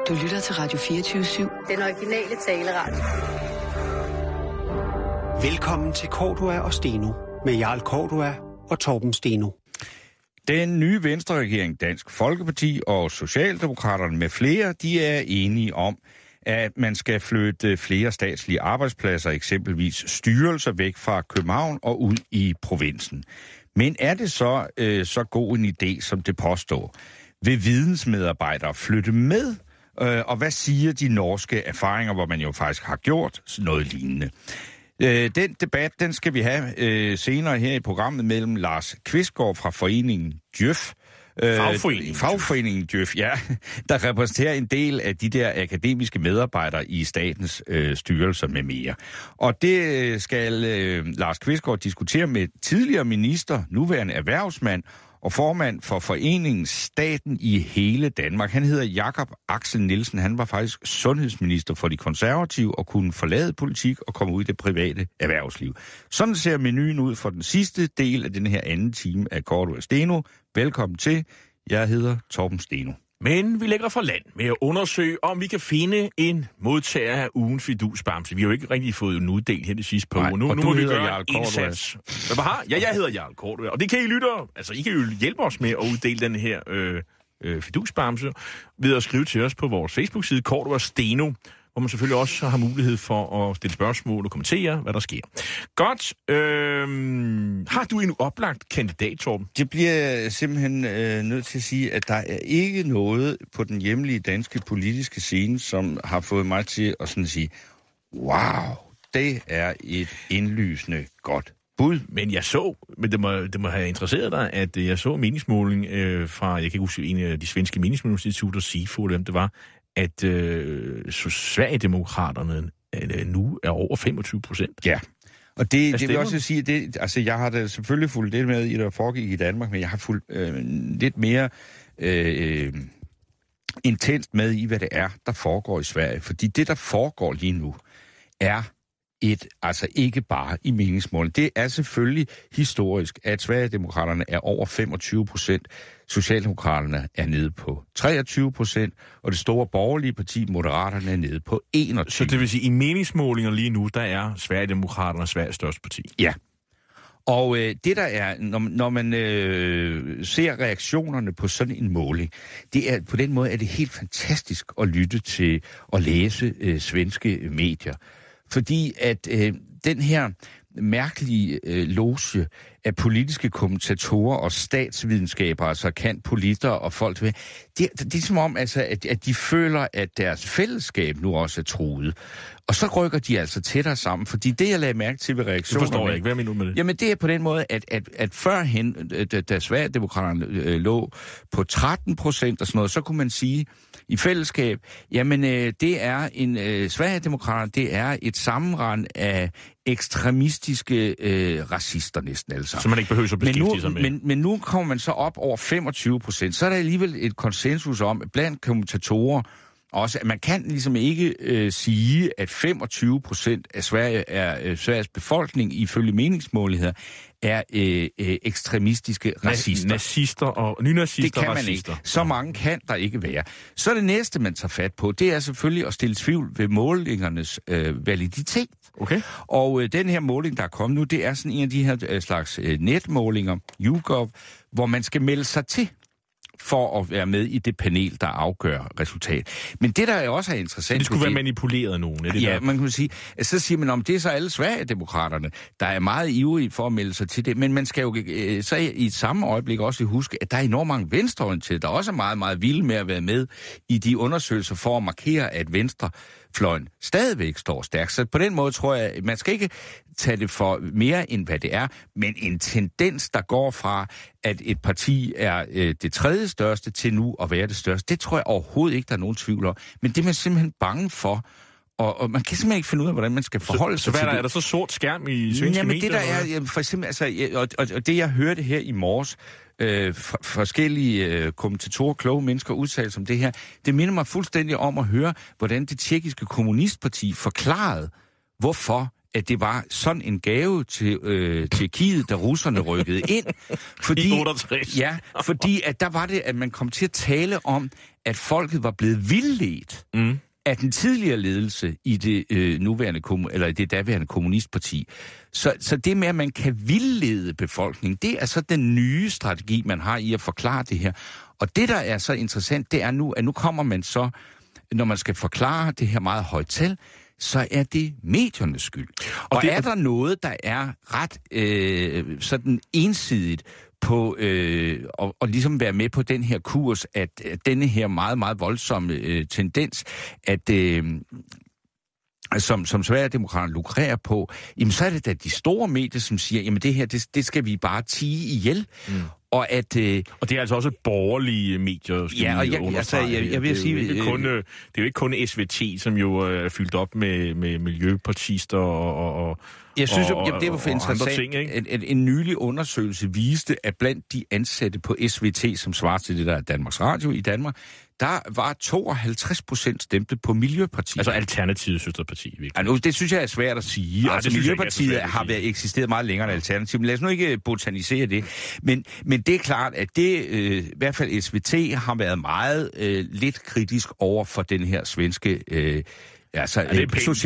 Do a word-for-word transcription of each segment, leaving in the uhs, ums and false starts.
Du lytter til Radio fireogtyve syv. Den originale taleradio. Velkommen til Cordua og Steno med Jarl Cordua og Torben Steno. Den nye Venstre-regering, Dansk Folkeparti og Socialdemokraterne med flere, de er enige om, at man skal flytte flere statslige arbejdspladser, eksempelvis styrelser, væk fra København og ud i provinsen. Men er det så øh, så god en idé, som det påstår? Vil vidensmedarbejdere flytte med? Øh, og hvad siger de norske erfaringer, hvor man jo faktisk har gjort noget lignende? Øh, den debat, den skal vi have øh, senere her i programmet mellem Lars Kvistgaard fra foreningen Djøf. Øh, Fagforeningen. Fagforeningen Djøf, ja, der repræsenterer en del af de der akademiske medarbejdere i statens øh, styrelser med mere. Og det skal øh, Lars Kvistgaard diskutere med tidligere minister, nuværende erhvervsmand og formand for foreningen Staten i hele Danmark. Han hedder Jakob Axel Nielsen. Han var faktisk sundhedsminister for de konservative og kunne forlade politik og komme ud i det private erhvervsliv. Sådan ser menuen ud for den sidste del af den her anden time af Cordua og Steno. Velkommen til. Jeg hedder Torben Steno. Men vi lægger fra land med at undersøge, om vi kan finde en modtager af ugen fidusbamse. Vi har jo ikke rigtig fået en uddel her det sidste på ugen. Nu, nu må vi gøre en indsats. Hvad har? Ja, jeg hedder Jarl Cordua. Og det kan I lytte. Altså, I kan jo hjælpe os med at uddele den her øh, øh, fidusbamse ved at skrive til os på vores Facebook-side, Cordua og Steno, hvor man selvfølgelig også har mulighed for at stille spørgsmål og kommentere, hvad der sker. Godt. Øh, har du en oplagt kandidat, Torben? Det bliver simpelthen øh, nødt til at sige, at der er ikke noget på den hjemlige danske politiske scene, som har fået mig til at sådan sige, wow, det er et indlysende godt bud. Men jeg så, men det må, det må have interesseret dig, at jeg så en meningsmåling øh, fra, jeg kan ikke huske, en af de svenske meningsmålingsinstitutter, SIFO, hvem det var, at øh, Sverigedemokraterne øh, nu er over femogtyve procent. Ja, og det, det vil også sige, at det, altså, jeg har da selvfølgelig fulgt det med i, der foregik i Danmark, men jeg har fulgt øh, lidt mere øh, intenst med i, hvad det er, der foregår i Sverige. Fordi det, der foregår lige nu, er et, altså ikke bare i meningsmål. Det er selvfølgelig historisk, at Sverigedemokraterne er over femogtyve procent, Socialdemokraterne er nede på treogtyve procent, og det store borgerlige parti, Moderaterne, er nede på enogtyve. Så det vil sige, at i meningsmålinger lige nu, der er Sverigedemokraterne Sveriges største parti? Ja. Og øh, det der er, når, når man øh, ser reaktionerne på sådan en måling, det er på den måde, er det helt fantastisk at lytte til og læse øh, svenske medier. Fordi at øh, den her mærkelige øh, loge af politiske kommentatorer og statsvidenskaber, altså kan politter og folk, det, det, det er som om, altså, at, at de føler, at deres fællesskab nu også er truet. Og så rykker de altså tættere sammen, fordi det, jeg lagde mærke til ved reaktionerne... Det forstår jeg ikke. Hvad er min med det? Jamen, det er på den måde, at, at, at førhen, da, da Sverigedemokraterne øh, lå på tretten procent og sådan noget, så kunne man sige i fællesskab, jamen, øh, det er en... Øh, Sverigedemokraterne, det er et sammenrend af ekstremistiske øh, racister næsten alle sammen. Så man ikke behøver at beskæftige sig med. Men, men nu kommer man så op over femogtyve procent, så er der alligevel et konsensus om, blandt kommentatorer, også, at man kan ligesom ikke øh, sige, at femogtyve procent af Sverige er øh, Sveriges befolkning ifølge meningsmåligheder er øh, øh, ekstremistiske racister. Nazister og nynazister. Det kan man racister. ikke. Så mange kan der ikke være. Så det næste, man tager fat på, det er selvfølgelig at stille tvivl ved målingernes øh, validitet. Okay. Og øh, den her måling, der er kommet nu, det er sådan en af de her øh, slags øh, netmålinger, YouGov, hvor man skal melde sig til for at være med i det panel, der afgør resultat. Men det, der også er interessant... Det skulle være manipuleret af nogen, er det ja, der? man kan sige, så siger man, om det er så alle Sverigedemokraterne, der er meget ivrige for at melde sig til det, men man skal jo øh, så i et samme øjeblik også huske, at der er enormt mange venstreorienterede, der også er meget, meget vilde med at være med i de undersøgelser for at markere, at venstrefløjen stadigvæk står stærkt. Så på den måde tror jeg, man skal ikke tage det for mere end hvad det er, men en tendens, der går fra, at et parti er øh, det tredje største til nu at være det største, det tror jeg overhovedet ikke, der er nogen tvivl om. Men det er man simpelthen bange for, og, og man kan simpelthen ikke finde ud af, hvordan man skal forholde så, sig så til der, det. Er der så sort skærm i svenske Jamen, medier? det der er, jamen, for eksempel, altså, og, og, og det jeg hørte her i morges, øh, fra, forskellige øh, kommentatorer, kloge mennesker udtalt som det her, det minder mig fuldstændig om at høre, hvordan det tjekkiske kommunistparti forklarede, hvorfor at det var sådan en gave til øh, Tjekkiet, da russerne rykkede ind. Fordi, I otteogtres. Ja, fordi at der var det, at man kom til at tale om, at folket var blevet vildledt mm. af den tidligere ledelse i det øh, nuværende eller i det daværende kommunistparti. Så, så det med, at man kan vildlede befolkningen, det er så den nye strategi, man har i at forklare det her. Og det, der er så interessant, det er nu, at nu kommer man så, når man skal forklare det her meget højt tal, så er det mediernes skyld. Og, og det er der noget, der er ret øh, sådan ensidigt på øh, og, og ligesom være med på den her kurs, at, at denne her meget, meget voldsomme øh, tendens, at øh, som, som Sverigedemokraterne lukrerer på, jamen så er det da de store medier, som siger, jamen det her, det, det skal vi bare tie ihjel. Mm. Og, at, øh, og det er altså også borgerlige medier, skal ja, og jeg, altså, jeg, jeg vil det sige... Det er, kun, øh, det er jo ikke kun S V T, som jo er fyldt op med, med miljøpartister og... og jeg synes, og, jamen, det var for interessant, ting, en, en, en nylig undersøgelse viste, at blandt de ansatte på S V T, som svarer til det der Danmarks Radio i Danmark, der var tooghalvtreds procent stemte på Miljøpartiet. Altså Alternativets søsterparti. Ja, nu, det synes jeg er svært at sige. Nej, altså, Miljøpartiet har været eksisteret meget længere end Alternativet, men lad os nu ikke botanisere det. Men, men det er klart, at det, øh, i hvert fald S V T, har været meget øh, lidt kritisk over for den her svenske... Øh, Altså ja,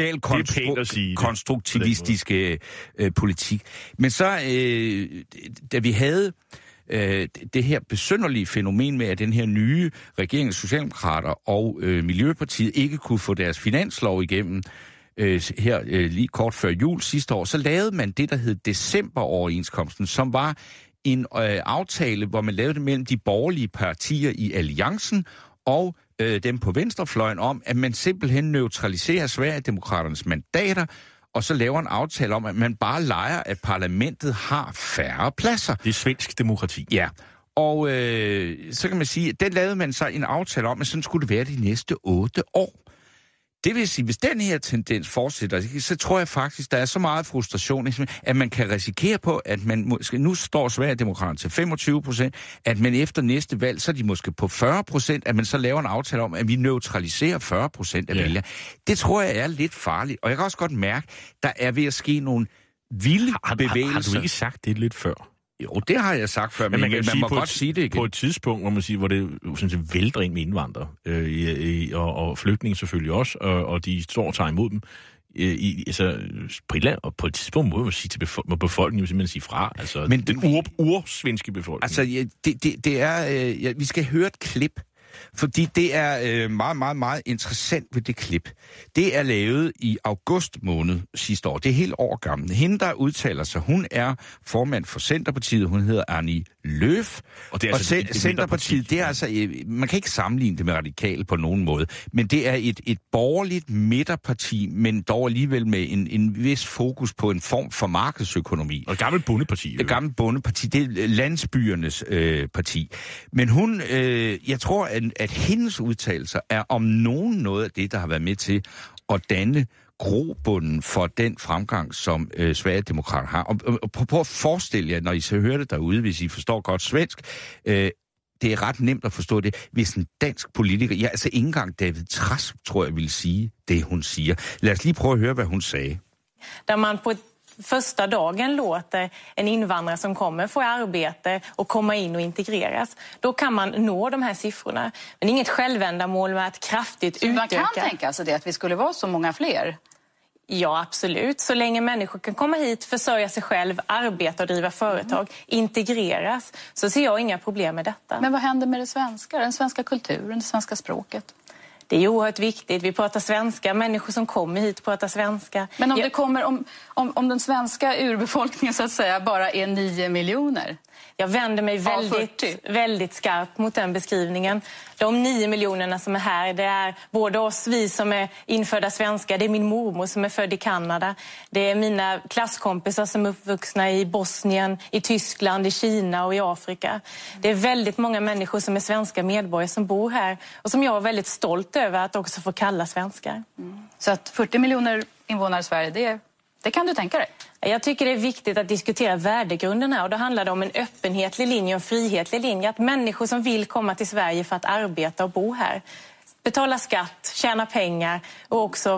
social-konstruktivistiske øh, politik. Men så, øh, da vi havde øh, det her besynderlige fænomen med, at den her nye regering, Socialdemokrater og øh, Miljøpartiet ikke kunne få deres finanslov igennem øh, her øh, lige kort før jul sidste år, så lavede man det, der hed decemberoverenskomsten, som var en øh, aftale, hvor man lavede det mellem de borgerlige partier i alliancen og øh, dem på venstrefløjen om, at man simpelthen neutraliserer Sverigedemokraternes mandater, og så laver en aftale om, at man bare leger, at parlamentet har færre pladser. Det er svensk demokrati. Ja, og øh, så kan man sige, at den lavede man så en aftale om, at sådan skulle det være de næste otte år. Det vil sige, hvis den her tendens fortsætter, så tror jeg faktisk, der er så meget frustration, at man kan risikere på, at man måske, nu står Sverigedemokraterne til femogtyve procent, at man efter næste valg, så er de måske på fyrre procent, at man så laver en aftale om, at vi neutraliserer fyrre procent af vælgerne. Ja. Det tror jeg er lidt farligt, og jeg kan også godt mærke, der er ved at ske nogle vilde har, bevægelser. Har, har du ikke sagt det lidt før? Jo, det har jeg sagt før, men, men man, man må godt et, sige det igen. På et tidspunkt, hvor man siger, hvor det sådan set vælter ind med indvandrere, øh, i, og, og flygtninge selvfølgelig også, og, og de står og tager imod dem. Øh, i, altså, på et, og på et tidspunkt må man sige til befol- befolkningen, vil simpelthen sige fra. Altså, men den ur, ursvenske befolkning. Altså, ja, det, det, det er... Øh, ja, vi skal høre et klip. Fordi det er øh, meget, meget, meget interessant ved det klip. Det er lavet i august måned sidste år. Det er helt årgammelt. Hende, der udtaler sig, hun er formand for Centerpartiet. Hun hedder Annie Lööf. Og, det er altså og et, et Centerpartiet, det er altså... Man kan ikke sammenligne det med radikale på nogen måde. Men det er et, et borgerligt midterparti, men dog alligevel med en, en vis fokus på en form for markedsøkonomi. Og et gammelt bondeparti. Et gammelt bondeparti. Det er landsbyernes øh, parti. Men hun... Øh, jeg tror, at at hendes udtalelser er om nogen noget af det, der har været med til at danne grobunden for den fremgang, som øh, Sverigedemokrater har. Og, og, og prøv at forestille jer, når I så hører det derude, hvis I forstår godt svensk, øh, det er ret nemt at forstå det, hvis en dansk politiker, ja, altså ikke engang David Trask, tror jeg, vil sige det, hun siger. Lad os lige prøve at høre, hvad hun sagde. Der man på första dagen låter en invandrare som kommer få arbete och komma in och integreras, då kan man nå de här siffrorna. Men inget självändamål med att kraftigt så utöka. Man kan tänka sig det, att vi skulle vara så många fler? Ja, absolut. Så länge människor kan komma hit, försörja sig själv, arbeta och driva företag, mm. integreras, så ser jag inga problem med detta. Men vad händer med det svenska, den svenska kulturen, det svenska språket? Det är oerhört viktigt. Vi pratar svenska. Människor som kommer hit pratar svenska. Men om, Jag... det kommer, om, om, om den svenska urbefolkningen så att säga bara är nio miljoner? Jag vänder mig väldigt, väldigt skarpt mot den beskrivningen. De nio miljonerna som är här, det är både oss, vi som är infödda svenskar, det är min mormor som är född i Kanada, det är mina klasskompisar som är uppvuxna i Bosnien, i Tyskland, i Kina och i Afrika. Det är väldigt många människor som är svenska medborgare som bor här och som jag är väldigt stolt över att också få kalla svenskar. Mm. Så att fyrtio miljoner invånare i Sverige, det, det kan du tänka dig? Jag tycker det är viktigt att diskutera värdegrunden här, och då handlar det om en öppenhetlig linje och en frihetlig linje. Att människor som vill komma till Sverige för att arbeta och bo här, betala skatt, tjäna pengar och också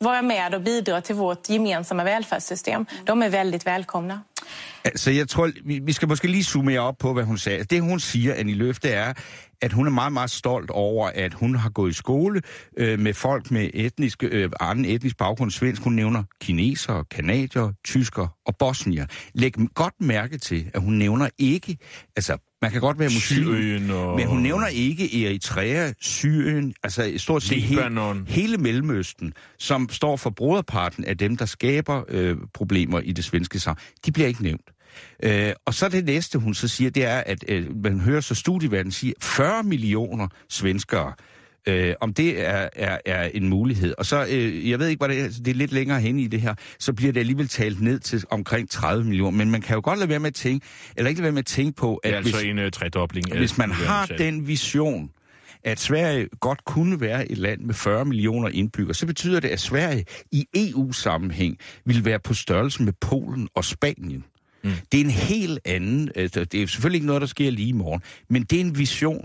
vara med och bidra till vårt gemensamma välfärdssystem. De är väldigt välkomna. Altså, jeg tror, vi, vi skal måske lige zoome op på, hvad hun sagde. Det, hun siger, Annie Løf, det er, at hun er meget, meget stolt over, at hun har gået i skole øh, med folk med etnisk, øh, anden etnisk baggrund svensk. Hun nævner kinesere, kanadier, tysker og bosnier. Læg godt mærke til, at hun nævner ikke, altså, man kan godt være muslim, og... men hun nævner ikke Eritrea, Syrien, altså stort set he- hele Mellemøsten, som står for broderparten af dem, der skaber øh, problemer i det svenske samfund. De bliver ikke nævnt. Øh, og så det næste, hun så siger, det er, at øh, man hører så studieverdenen sige, fyrre millioner svenskere, øh, om det er, er, er en mulighed. Og så, øh, jeg ved ikke, hvad det er, det er lidt længere hen i det her, så bliver det alligevel talt ned til omkring tredive millioner. Men man kan jo godt lade være med at tænke, eller ikke lade være med at tænke på, at det er altså hvis, en uh, tredobling. hvis man har den vision, at Sverige godt kunne være et land med fyrre millioner indbyggere, så betyder det, at Sverige i E U-sammenhæng vil være på størrelse med Polen og Spanien. Mm. Det er en helt anden, det er selvfølgelig ikke noget, der sker lige i morgen, men det er en vision.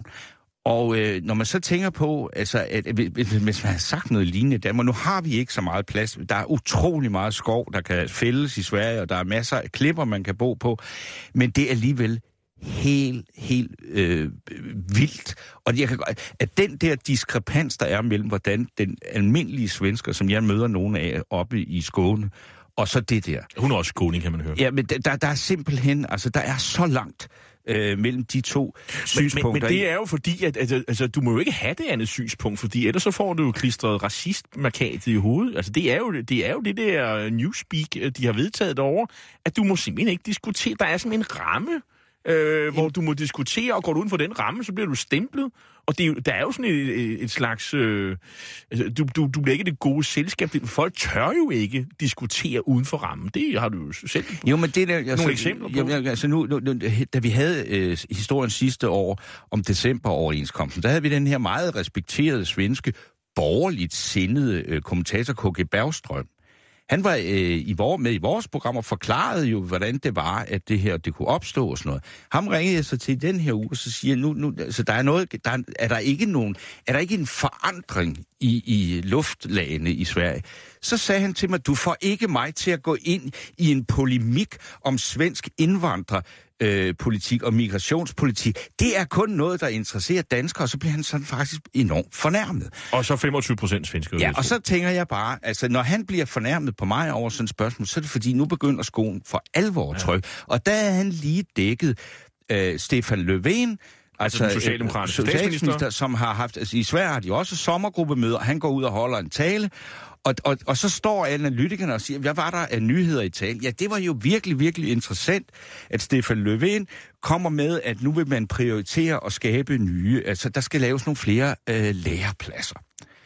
Og øh, når man så tænker på, altså, at, at hvis man har sagt noget lignende i Danmark, nu har vi ikke så meget plads. Der er utrolig meget skov, der kan fældes i Sverige, og der er masser af klipper, man kan bo på, men det er alligevel helt, helt øh, vildt. Og jeg kan, at den der diskrepans, der er mellem, hvordan den almindelige svensker, som jeg møder nogen af oppe i Skåne, og så det der. Hun er også skåning, kan man høre. Ja, men der, der er simpelthen, altså der er så langt øh, mellem de to synspunkter. Men, men, men det er jo fordi, at altså, altså, du må jo ikke have det andet synspunkt, fordi ellers så får du jo klistret racistmarkatet i hovedet. Altså det er jo det, er jo det der newspeak, de har vedtaget derovre, at du må simpelthen ikke diskutere. Der er sådan en ramme, øh, hvor du må diskutere, og går du uden for den ramme, så bliver du stemplet. Og det er jo, der er jo sådan et, et slags... Øh, altså, du, du, du bliver ikke det gode selskab. Folk tør jo ikke diskutere uden for rammen. Det har du jo selv jo, men det der, nogle altså, eksempler på. Jo, altså nu, nu, da vi havde øh, historien sidste år om decemberoverenskomsten, der havde vi den her meget respekterede svenske, borgerligt sindede øh, kommentator K G Bergstrøm. Han var øh, i vor, med i vores program og forklarede jo, hvordan det var, at det her det kunne opstå og sådan noget. Ham ringede jeg så til den her uge, og så siger nu, nu altså, der er noget, der er, er der ikke nogen, er der ikke en forandring i, i luftlagene i Sverige? Så sagde han til mig, du får ikke mig til at gå ind i en polemik om svensk indvandrer, Øh, politik og migrationspolitik. Det er kun noget, der interesserer danskere, og så bliver han sådan faktisk enormt fornærmet. Og så femogtyve procent svensker. Ja, og så tænker jeg bare, altså når han bliver fornærmet på mig over sådan et spørgsmål, så er det fordi, nu begynder skoen for alvor at trykke. Ja. Og der er han lige dækket øh, Stefan Löfven, altså, altså den socialdemokratiske øh, statsminister, som har haft, altså i Sverige har de også sommergruppemøder, han går ud og holder en tale, Og, og, og så står analytikerne og siger, hvad var der af nyheder i talen? Ja, det var jo virkelig, virkelig interessant, at Stefan Löfven kommer med, at nu vil man prioritere og skabe nye. Altså, der skal laves nogle flere øh, lærepladser.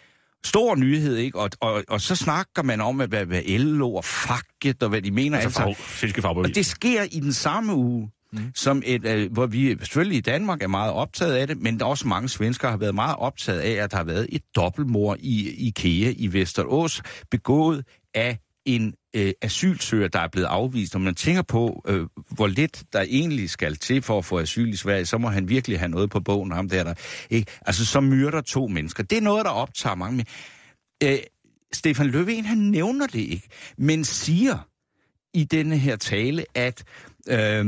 Stor nyhed, ikke? Og, og, og så snakker man om, hvad, hvad L O og facket og hvad de mener. Altså, altså fag, og det sker i den samme uge. Mm. Som et, øh, hvor vi selvfølgelig i Danmark er meget optaget af det, men der også mange svenskere har været meget optaget af, at der har været et dobbeltmord i IKEA i Västerås, begået af en øh, asylsøger, der er blevet afvist. Når man tænker på, øh, hvor lidt der egentlig skal til for at få asyl i Sverige, så må han virkelig have noget på bogen, ham der, der ikke? Altså, så myrder to mennesker. Det er noget, der optager mange. Øh, Stefan Löfven, han nævner det ikke, men siger i denne her tale, at øh,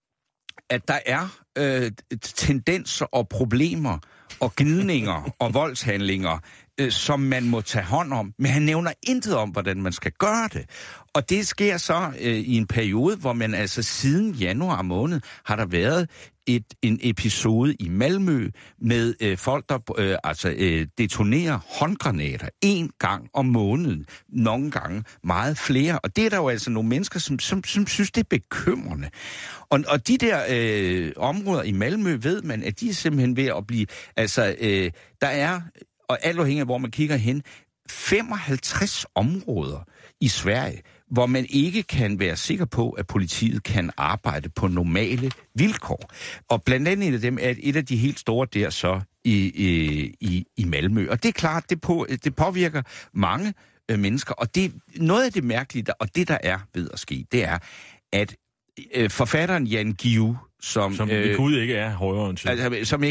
at der er øh, tendenser og problemer og gnidninger og voldshandlinger, øh, som man må tage hånd om. Men han nævner intet om, hvordan man skal gøre det. Og det sker så øh, i en periode, hvor man altså siden januar måned har der været et, en episode i Malmø med øh, folk, der øh, altså, øh, detonerer håndgranater en gang om måneden. Nogle gange meget flere. Og det er der jo altså nogle mennesker, som, som, som synes, det er bekymrende. Og, og de der øh, områder i Malmø, ved man, at de er simpelthen ved at blive... Altså, øh, der er, og alt afhængig af, hvor man kigger hen, femoghalvtreds områder i Sverige, hvor man ikke kan være sikker på, at politiet kan arbejde på normale vilkår. Og blandt andet en af dem er et af de helt store der så i, i, i Malmø. Og det er klart, det, på, det påvirker mange øh, mennesker. Og det, noget af det mærkelige, der, og det der er ved at ske, det er, at øh, forfatteren Jan Guillou, som... Som øh, Gud ikke er højreorienteret. Altså, som ikke...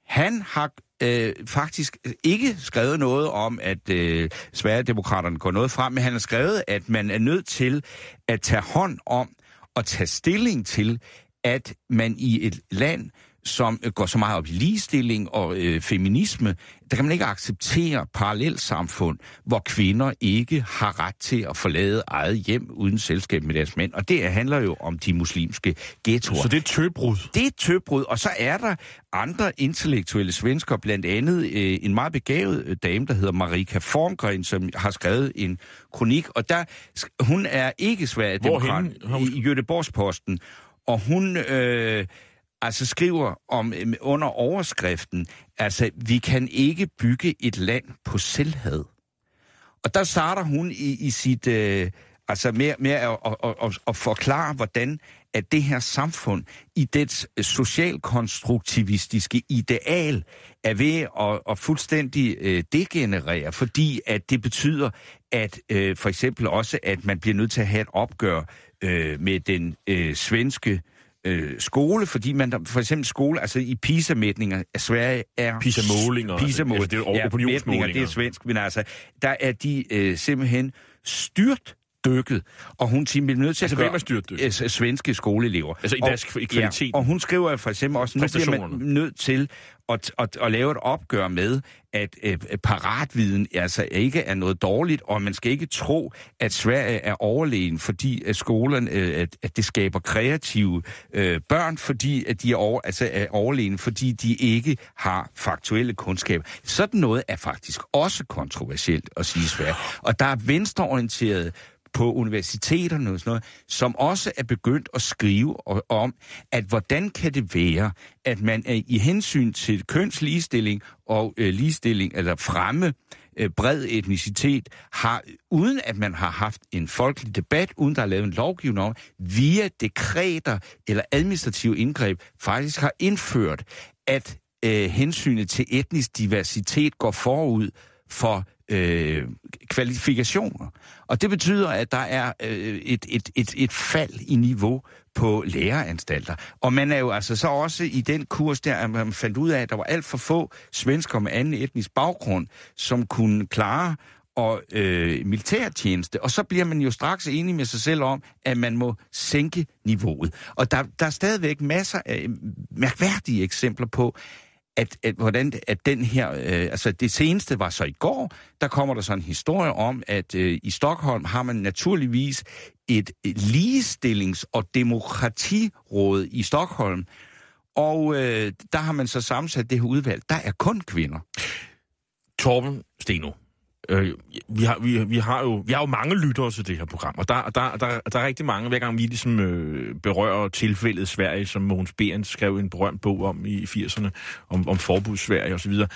Han har øh, faktisk ikke skrevet noget om, at øh, Sverigedemokraterne går noget frem, men han har skrevet, at man er nødt til at tage hånd om og tage stilling til, at man i et land, som går så meget op i ligestilling og øh, feminisme, der kan man ikke acceptere parallelsamfund, hvor kvinder ikke har ret til at forlade eget hjem uden selskab med deres mænd. Og det handler jo om de muslimske ghettoer. Så det er et tøbrud? Det er et tøbrud, og så er der andre intellektuelle svensker, blandt andet øh, en meget begavet dame, der hedder Marika Formgren, som har skrevet en kronik, og der, hun er ikke Sverigedemokrat i Göteborgs-Posten, og hun øh, altså skriver om øh, under overskriften, altså, vi kan ikke bygge et land på selvhed. Og der starter hun i, i sit, øh, altså med, med at, at, at, at forklare, hvordan at det her samfund i dets socialkonstruktivistiske ideal er ved at, at fuldstændig øh, degenerere, fordi at det betyder, at øh, for eksempel også, at man bliver nødt til at have et opgør øh, med den øh, svenske øh, skole, fordi man for eksempel skole, altså i PISA-mætninger af Sverige er... PISA-målinger. PISA-målinger, altså, det er opinionsmålinger. Ja, det er svensk, men altså, der er de øh, simpelthen styrt dykket, og hun siger, bliver nødt til altså, at gøre... hvem er styrtdykket? Svenske skoleelever. Altså i deres kvalitet? Ja, og hun skriver for eksempel også, nu bliver man nødt til at, at, at lave et opgør med, at øh, paratviden altså ikke er noget dårligt, og man skal ikke tro, at Sverige er overlegen, fordi at skolerne, øh, at, at det skaber kreative øh, børn, fordi at de er, over, altså er overlegen, fordi de ikke har faktuelle kundskaber. Sådan noget er faktisk også kontroversielt at sige i Sverige. Og der er venstreorienterede på universiteterne og sådan noget, som også er begyndt at skrive om, at hvordan kan det være, at man er i hensyn til kønsligestilling og øh, ligestilling, eller fremme øh, bred etnicitet, har, uden at man har haft en folkelig debat, uden der er lavet en lovgivning om, via dekreter eller administrative indgreb, faktisk har indført, at øh, hensynet til etnisk diversitet går forud for Øh, kvalifikationer. Og det betyder, at der er øh, et, et, et, et fald i niveau på læreranstalter. Og man er jo altså så også i den kurs der, at man fandt ud af, at der var alt for få svensker med anden etnisk baggrund, som kunne klare og øh, militærtjeneste. Og så bliver man jo straks enig med sig selv om, at man må sænke niveauet. Og der, der er stadigvæk masser af mærkværdige eksempler på, At, at, hvordan, at den her, øh, altså det seneste var så i går, der kommer der så en historie om, at øh, i Stockholm har man naturligvis et, et ligestillings- og demokratiråd i Stockholm, og øh, der har man så sammensat det her udvalg. Der er kun kvinder. Torben Steno, øh, vi, har, vi, vi, har jo, vi har jo mange lyttere til det her program, og der, der, der, der er rigtig mange, hver gang vi ligesom øh, berører tilfældet Sverige, som Mogens Behrens skrev en berømt bog om i firserne, om, om forbuds-Sverige osv. Øh,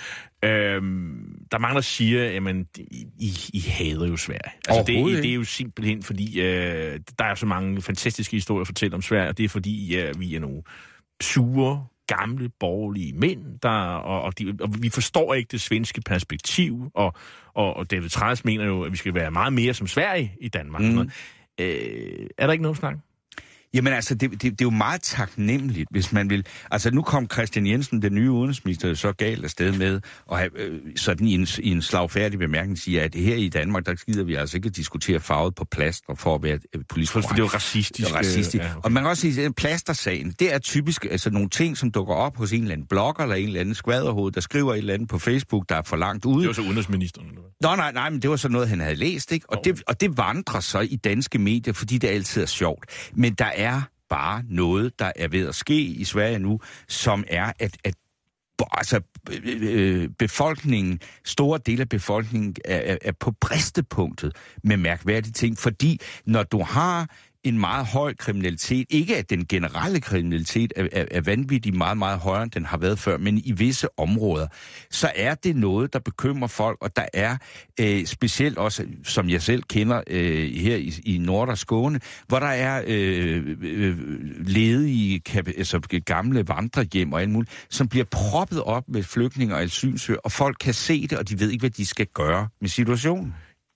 der er mange, der siger, jamen, I, I hader jo Sverige. Altså, det, det er jo simpelthen, fordi øh, der er så mange fantastiske historier at fortælle om Sverige, og det er fordi, ja, vi er nogle sure, gamle, borgerlige mænd, der, og, og, de, og vi forstår ikke det svenske perspektiv, og, og, og David Træs mener jo, at vi skal være meget mere som Sverige i Danmark. Mm. Øh, er der ikke noget snak? Jamen altså, det, det, det er jo meget taknemmeligt, hvis man vil... Altså, nu kom Christian Jensen, den nye udenrigsminister, så galt afsted med, og have, øh, sådan i en, i en slagfærdig bemærkning siger, at her i Danmark, der skider vi altså ikke at diskutere farvet på plaster for at være øh, politisk korrekt. For det er jo racistisk. Det er racistisk. Ja, okay. Og man kan også sige, at plastersagen, det er typisk altså nogle ting, som dukker op hos en eller anden blogger, eller en eller anden skvaderhoved, der skriver et eller andet på Facebook, der er for langt ude. Det var så udenrigsministeren. Eller? Nå, nej, nej, men det var så noget, han havde læst, ikke? Og, oh. det, og det vandrer så i danske medier, fordi det altid er sjovt. Men der er bare noget, der er ved at ske i Sverige nu, som er, at, at altså, befolkningen, store dele af befolkningen er, er på bristepunktet med mærkværdige ting, fordi når du har en meget høj kriminalitet, ikke at den generelle kriminalitet er, er, er vanvittigt meget, meget højere, end den har været før, men i visse områder, så er det noget, der bekymrer folk, og der er øh, specielt også, som jeg selv kender øh, her i, i Nord- og Skåne, hvor der er øh, øh, ledige, altså gamle vandrehjem og alt muligt, som bliver proppet op med flygtninge og asylsøgere, og folk kan se det, og de ved ikke, hvad de skal gøre med situationen.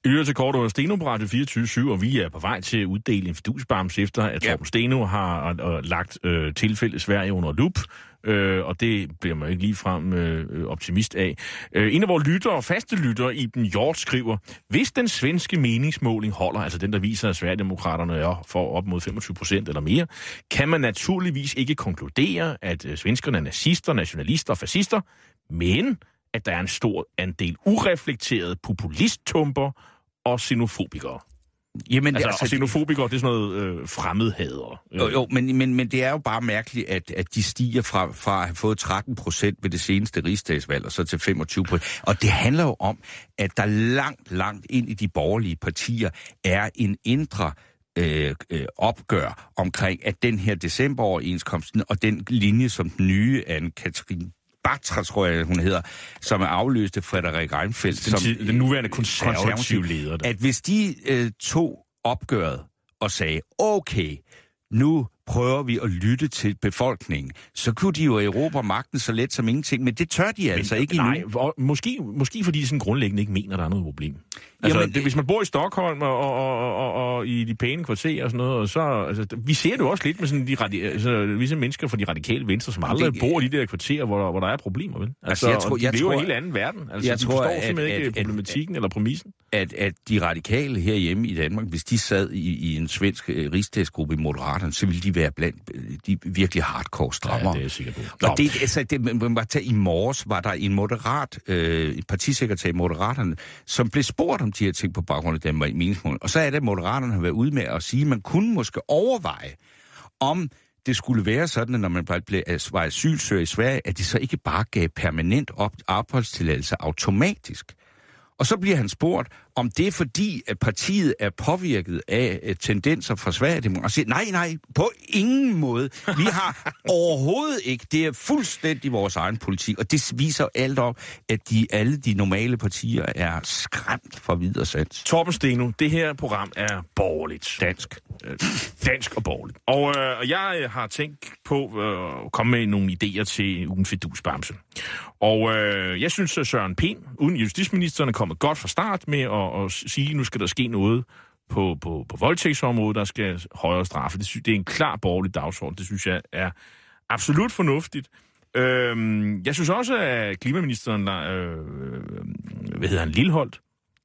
I lytter til Korto og Steno på Radio fireogtyve syv, og vi er på vej til at uddele en fidusbamse efter, at Torben Steno har øh, lagt øh, tilfældet Sverige under lup. Øh, og det bliver man ikke ligefrem øh, optimist af. Øh, en af vores lyttere, faste lyttere, Iben Hjort, skriver, hvis den svenske meningsmåling holder, altså den, der viser, at Sverigedemokraterne er for op mod femogtyve procent eller mere, kan man naturligvis ikke konkludere, at øh, svenskerne er nazister, nationalister og fascister, men at der er en stor andel ureflekterede populisttumper og xenofobikere. Jamen, altså, altså, og xenofobikere, det er sådan noget øh, fremmedhader. Jo, jo men, men, men det er jo bare mærkeligt, at, at de stiger fra, fra at have fået tretten procent ved det seneste rigsdagsvalg, og så til femogtyve procent. Og det handler jo om, at der langt, langt ind i de borgerlige partier er en indre øh, øh, opgør omkring, at den her decemberoverenskomsten og den linje, som den nye Anne-Katrine Batra, tror jeg, hun hedder, som er afløste Frederik Reinfeldt, den, som den nuværende konservative leder. Der. At hvis de øh, to opgørede og sagde, okay, nu prøver vi at lytte til befolkningen, så kunne de jo erobre magten så let som ingenting, men det tør de men, altså ikke nej, endnu. Nej, måske, måske fordi de sådan grundlæggende ikke mener, der er noget problem. Altså, Jamen, det, hvis man bor i Stockholm og, og, og, og, og i de pæne kvarterer og sådan noget, og så, altså, vi ser det jo også lidt med sådan de radi- altså, visse mennesker fra de radikale venstre, som aldrig det, bor i de der kvarterer, hvor, hvor der er problemer, vel? Altså, altså jeg tror, de jeg lever tror, i en helt anden verden. Altså, jeg de tror, forstår at, simpelthen at, ikke at, problematikken at, eller præmissen. At, at de radikale herhjemme i Danmark, hvis de sad i, i en svensk uh, rigsdagsgruppe i Moderaterne, så ville de være blandt de virkelig hardcore strammer. Ja, det er jeg sikker på. Og det, altså, det, man var tage, i morges var der en moderat, øh, en partisekretær i Moderaterne, som blev spurgt om de her ting på baggrund af den meningsmåling. Og så er det, at Moderaterne har været ude med at sige, at man kunne måske overveje, om det skulle være sådan, at når man blev var asylsøger i Sverige, at de så ikke bare gav permanent op, opholdstilladelse automatisk. Og så bliver han spurgt, om det er fordi, at partiet er påvirket af tendenser fra Sverigedemokraterne. Og siger, nej, nej, på ingen måde. Vi har overhovedet ikke. Det er fuldstændig vores egen politik. Og det viser alt om, at de, alle de normale partier er skræmt for videre sans. Torben Steno, det her program er borgerligt. Dansk. Dansk og borgerligt. Og øh, jeg har tænkt på øh, at komme med nogle idéer til ugen fidusbamse. Og øh, jeg synes, at Søren Pind, uden justitsministeren, er kommet godt fra start med at og sige, at nu skal der ske noget på, på, på voldtægtsområdet, der skal højere straffe. Det, synes, det er en klar borgerlig dagsorden. Det synes jeg er absolut fornuftigt. Øhm, jeg synes også, at klimaministeren, øh, hvad hedder han, Lilleholdt,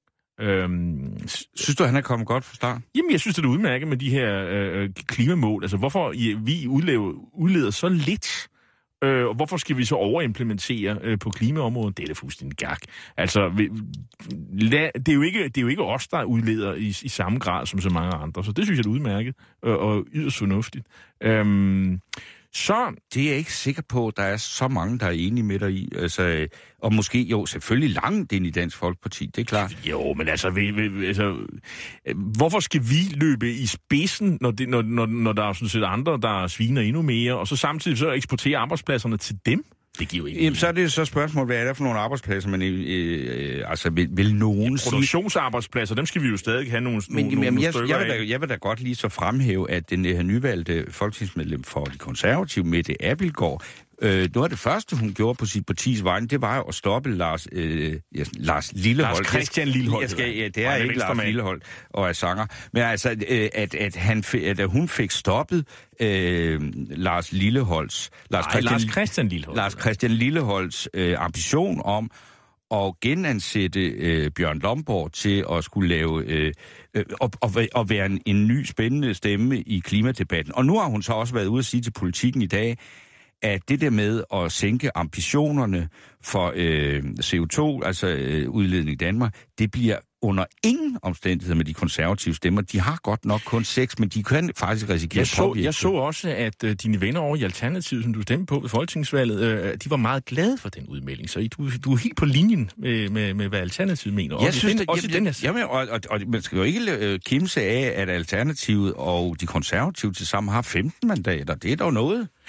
øhm, synes du, han er kommet godt fra start? Jamen, jeg synes, det er udmærket med de her øh, klimamål. Altså, hvorfor vi udleder, udleder så lidt? Øh, og hvorfor skal vi så overimplementere øh, på klimaområdet? Det er da fuldstændig gak. Altså, vi, la, det, er jo ikke, det er jo ikke os, der udleder i, i samme grad som så mange andre. Så det synes jeg er udmærket øh, og yderst fornuftigt. Øhm, så... Det er jeg ikke sikker på, at der er så mange, der er enige med dig i. Altså, og måske jo selvfølgelig langt ind i Dansk Folkeparti, det er klart. Jo, men altså, vi, vi, altså hvorfor skal vi løbe i spidsen, når, det, når, når, når der er sådan set andre, der sviner endnu mere, og så samtidig så eksportere arbejdspladserne til dem? Det giver jo ikke. Jamen, så er det så spørgsmål, hvad er der for nogle arbejdspladser, men øh, øh, altså vil, vil nogen ja, produktionsarbejdspladser, dem skal vi jo stadig have nogle, men, nogle, jamen, nogle jeg, stykker jeg, vil da, jeg vil da godt lige så fremhæve, at den her nyvalgte folketingsmedlem for de konservative, Mette Abildgaard, Øh, noget af det første, hun gjorde på sit partis vegne, det var jo at stoppe Lars, øh, ja, Lars Lillehold. Lars Christian Lillehold. Jeg skal, ja, det er ikke Lars Lillehold og er sanger. Men altså, øh, at, at, han, at hun fik stoppet øh, Lars Lilleholds... Lars, Ej, Christian, Lars Christian Lillehold. Lars Christian Lilleholds øh, ambition om at genansætte øh, Bjørn Lomborg til at skulle lave... Øh, øh, og, og, og være en, en ny, spændende stemme i klimadebatten. Og nu har hun så også været ude at sige til Politikken i dag, at det der med at sænke ambitionerne for øh, C O to, altså øh, udledning i Danmark, det bliver under ingen omstændigheder med de konservative stemmer. De har godt nok kun seks, men de kan faktisk risikere jeg så, jeg så også, at øh, dine venner over i Alternativet, som du stemte på ved folketingsvalget, øh, de var meget glade for den udmelding. Så du, du er helt på linjen med, med, med hvad Alternativet mener. Jeg synes, den, det, også jamen, den jamen, og, og, og man skal jo ikke øh, kimse af, at Alternativet og de konservative tilsammen har femten mandater. Det er dog noget.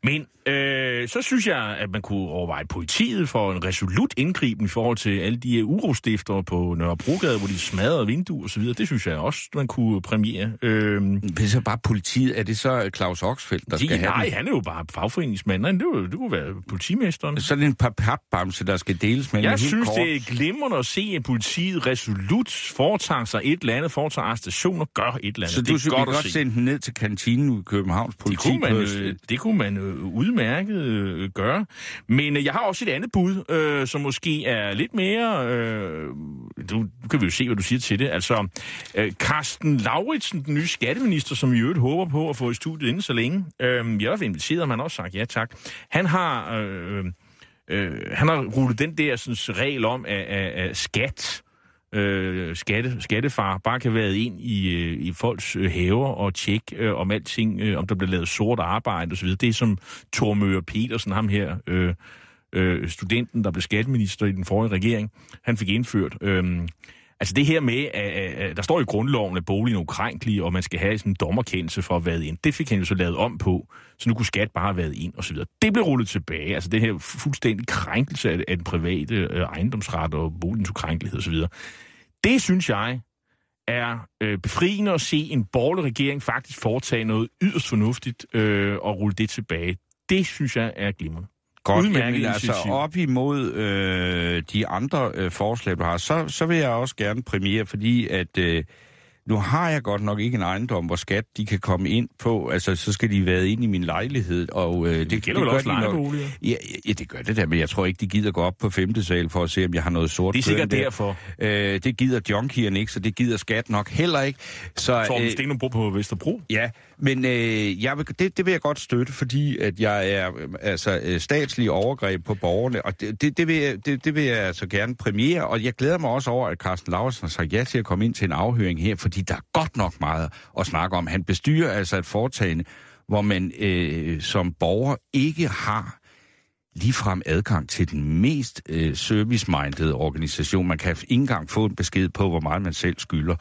Men øh, så synes jeg, at man kunne overveje politiet for en resolut indgriben i forhold til alle de urostiftere på Nørrebrogade, hvor de smadrede vinduer og så videre. Det synes jeg også, man kunne premiere. Øh, Hvis så bare politiet, er det så Claus Oxfeldt, der de, skal have Nej, den? han er jo bare fagforeningsmand. Det, det kunne være politimesteren. Så er det en par papbamse, der skal deles med. Jeg helt synes, kort. det er glimrende at se, at politiet resolut foretager sig et eller andet, foretager arrestationer, gør et eller andet. Så det du er synes, vi godt kan godt sende den ned til kantinen i Københavns politi? Det kunne man, øh, det kunne man øh, udmærket øh, gøre. Men øh, jeg har også et andet bud, øh, som måske er lidt mere... Øh, du, du kan vi jo se, hvad du siger til det. Altså, øh, Carsten Lauritsen, den nye skatteminister, som i øvrigt håber på at få i studiet inden så længe. Øh, jeg har inviteret ham, han har også sagt ja tak. Han har, øh, øh, han har rullet den der sådan, regel om, at, at, at skat... Øh, skatte, skattefar bare kan være ind i, øh, i folks øh, haver og tjekke øh, om alting, øh, om der bliver lavet sort arbejde osv. Det er som Tormøger Petersen, ham her, øh, øh, studenten, der blev skatteminister i den forrige regering, han fik indført. Øh, altså det her med, at, at der står i grundloven, at boligen er ukrænkelig, og man skal have sådan en dommerkendelse for at være ind. Det fik han jo så lavet om på, så nu kunne skat bare have været ind osv. Det blev rullet tilbage. Altså det her fuldstændig krænkelse af, af den private øh, ejendomsret og boligens ukrænkelighed osv. Det synes jeg er øh, befriende at se en borgerlig regering faktisk foretage noget yderst fornuftigt øh, og rulle det tilbage. Det synes jeg er glimrende. Godt, men altså op imod øh, de andre øh, forslag, du har, så, så vil jeg også gerne premiere, fordi at øh, nu har jeg godt nok ikke en ejendom, hvor skat de kan komme ind på, altså så skal de være inde i min lejlighed, og øh, det, det gælder vel også lejeboliger? Ja, ja, det gør det der, men jeg tror ikke, de gider gå op på femte sal for at se, om jeg har noget sort. Det er sikkert derfor. Øh, det gider junkierne ikke, så det gider skat nok heller ikke. Så, Torben øh, Stenum bor på Vesterbro? Ja, men øh, jeg vil, det, det vil jeg godt støtte, fordi at jeg er altså statslig overgreb på borgerne, og det, det, det, vil jeg, det, det vil jeg altså gerne premiere, og jeg glæder mig også over, at Carsten Lauritsen har sagt ja til at komme ind til en afhøring her, fordi der er godt nok meget at snakke om. Han bestyrer altså et foretagende, hvor man øh, som borger ikke har ligefrem adgang til den mest øh, service-minded organisation. Man kan ikke engang få en besked på, hvor meget man selv skylder.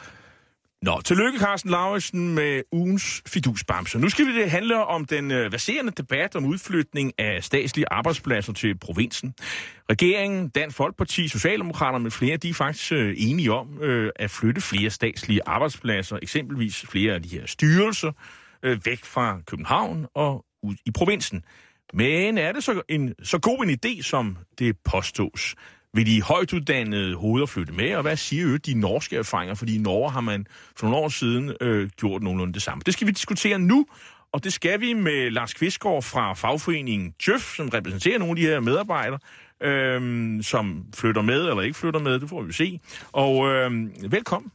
Nå, tillykke Carsten Lauritsen med ugens fidusbamse. Nu skal vi det handle om den øh, verserende debat om udflytning af statslige arbejdspladser til provinsen. Regeringen, Dansk Folkeparti, Socialdemokraterne med flere, de er faktisk øh, enige om øh, at flytte flere statslige arbejdspladser, eksempelvis flere af de her styrelser, øh, væk fra København og ud i provinsen. Men er det så, en, så god en idé, som det påstås? Vil de højtuddannede hoveder flytte med, og hvad siger jo de norske erfaringer? Fordi i Norge har man for nogle år siden øh, gjort nogenlunde det samme. Det skal vi diskutere nu, og det skal vi med Lars Kvistgaard fra fagforeningen Djøf, som repræsenterer nogle af de her medarbejdere, øh, som flytter med eller ikke flytter med, det får vi se. Og øh, velkommen.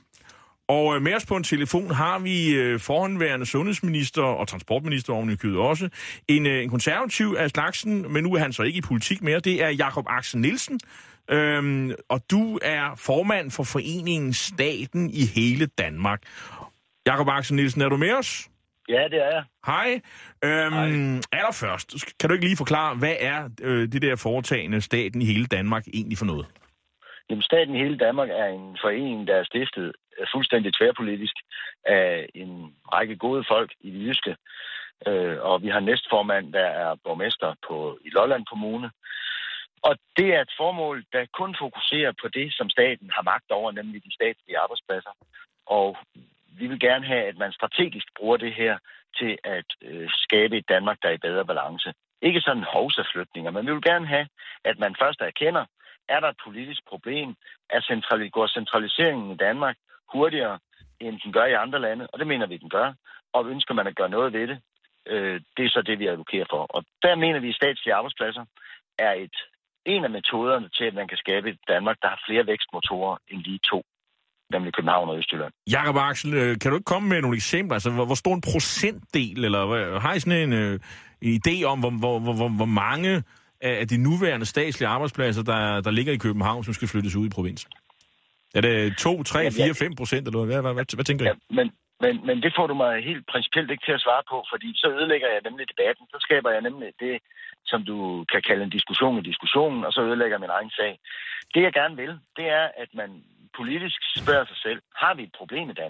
Og med os på en telefon har vi øh, forhåndværende sundhedsminister og transportminister oven i købet også. En, øh, en konservativ af slagsen, men nu er han så ikke i politik mere. Det er Jakob Axel Nielsen. Øhm, og du er formand for foreningen Staten i hele Danmark. Jakob Axel Nielsen, er du med os? Ja, det er jeg. Hej. Øhm, Hej. Allerførst, kan du ikke lige forklare, hvad er øh, det der foretagende Staten i hele Danmark egentlig for noget? Jamen, Staten i hele Danmark er en forening, der er stiftet fuldstændig tværpolitisk af en række gode folk i det jyske. Øh, og vi har næstformand, der er borgmester på, i Lolland Kommune. Og det er et formål, der kun fokuserer på det, som staten har magt over, nemlig de statslige arbejdspladser. Og vi vil gerne have, at man strategisk bruger det her til at øh, skabe et Danmark, der er i bedre balance. Ikke sådan hovsaflytninger, men vi vil gerne have, at man først erkender, er der et politisk problem, at centrali- går centraliseringen i Danmark hurtigere, end den gør i andre lande, og det mener vi, den gør. Og ønsker man at gøre noget ved det, øh, det er så det, vi advokerer for. Og der mener vi, at statslige arbejdspladser er et, en af metoderne til, at man kan skabe et Danmark, der har flere vækstmotorer end lige to, nemlig København og Østjylland. Jakob Axel, kan du ikke komme med nogle eksempler? Altså, hvor, hvor stor en procentdel, eller har I sådan en, øh, en idé om, hvor, hvor, hvor, hvor mange af de nuværende statslige arbejdspladser, der, der ligger i København, som skal flyttes ud i provinsen? Er det to, tre, fire, fem procent, eller hvad, hvad, hvad, hvad tænker ja, I? Men, men, men det får du mig helt principielt ikke til at svare på, fordi så ødelægger jeg nemlig debatten. Så skaber jeg nemlig det, som du kan kalde en diskussion i diskussionen, og så ødelægger jeg min egen sag. Det jeg gerne vil, det er, at man politisk spørger sig selv, har vi et problem i Danmark?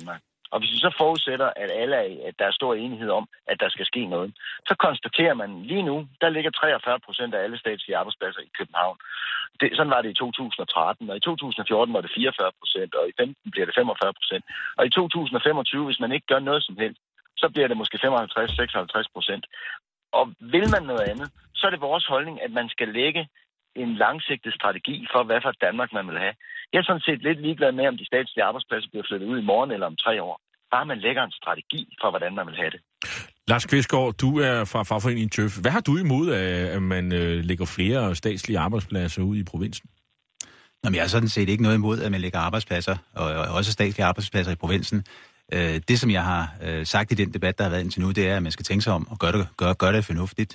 Og hvis vi så forudsætter, at alle er, at der er stor enighed om, at der skal ske noget, så konstaterer man lige nu, der ligger treogfyrre procent af alle statslige arbejdspladser i København. Det, sådan var det i to tusind og tretten, og i to tusind og fjorten var det fireogfyrre procent, og i femten bliver det femogfyrre procent. Og i to tusind og femogtyve, hvis man ikke gør noget som helst, så bliver det måske femoghalvtreds til seksoghalvtreds procent. Og vil man noget andet, så er det vores holdning, at man skal lægge en langsigtet strategi for, hvad for Danmark man vil have. Jeg er sådan set lidt ligeglad med, om de statslige arbejdspladser bliver flyttet ud i morgen eller om tre år. Bare man lægger en strategi for, hvordan man vil have det. Lars Kvistgaard, du er fra fagforeningen Tøf. Hvad har du imod, at man øh, lægger flere statslige arbejdspladser ud i provinsen? Jamen, jeg har sådan set ikke noget imod, at man lægger arbejdspladser, og også statslige arbejdspladser i provinsen. Det, som jeg har sagt i den debat, der har været indtil nu, det er, at man skal tænke sig om og gøre det, gøre, gøre det fornuftigt.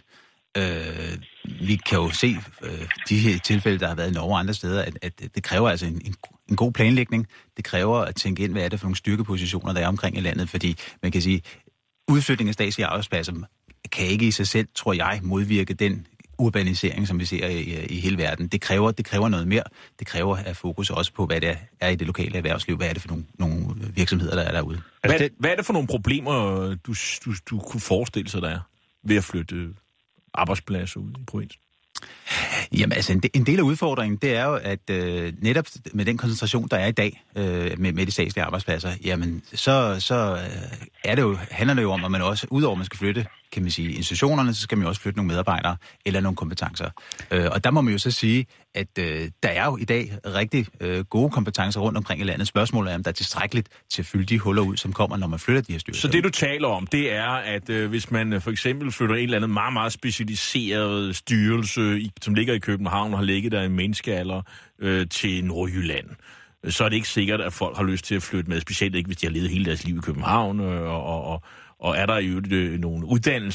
Vi kan jo se de her tilfælde, der har været i Norge og andre steder, at, at det kræver altså en, en, en god planlægning. Det kræver at tænke ind, hvad er det for nogle styrkepositioner, der er omkring i landet, fordi man kan sige, udflytning af statslige arbejdspladser kan ikke i sig selv, tror jeg, modvirke den urbanisering, som vi ser i, i hele verden. Det kræver, det kræver noget mere. Det kræver at fokus også på, hvad det er i det lokale erhvervsliv. Hvad er det for nogle, nogle virksomheder, der er derude? Hvad, det, hvad er det for nogle problemer, du, du, du kunne forestille sig, der er ved at flytte arbejdspladser ud i provinsen? Jamen altså, en, en del af udfordringen, det er jo, at øh, netop med den koncentration, der er i dag øh, med, med de statslige arbejdspladser, jamen, så, så øh, er det jo, handler det jo om, at man også, udover at man skal flytte, kan man sige, institutionerne, så skal man jo også flytte nogle medarbejdere eller nogle kompetencer. Øh, og der må man jo så sige, at øh, der er jo i dag rigtig øh, gode kompetencer rundt omkring i landet. Spørgsmålet er, om der er tilstrækkeligt til at fylde de huller ud, som kommer, når man flytter de her styrelser. Så det, du taler om, det er, at øh, hvis man øh, for eksempel flytter en eller anden meget, meget specialiseret styrelse, i, som ligger i København og har ligget der i menneskealder, øh, til Nordjylland, så er det ikke sikkert, at folk har lyst til at flytte med, specielt ikke, hvis de har levet hele deres liv i København, øh, og, og, og Og er der jo øh, nogle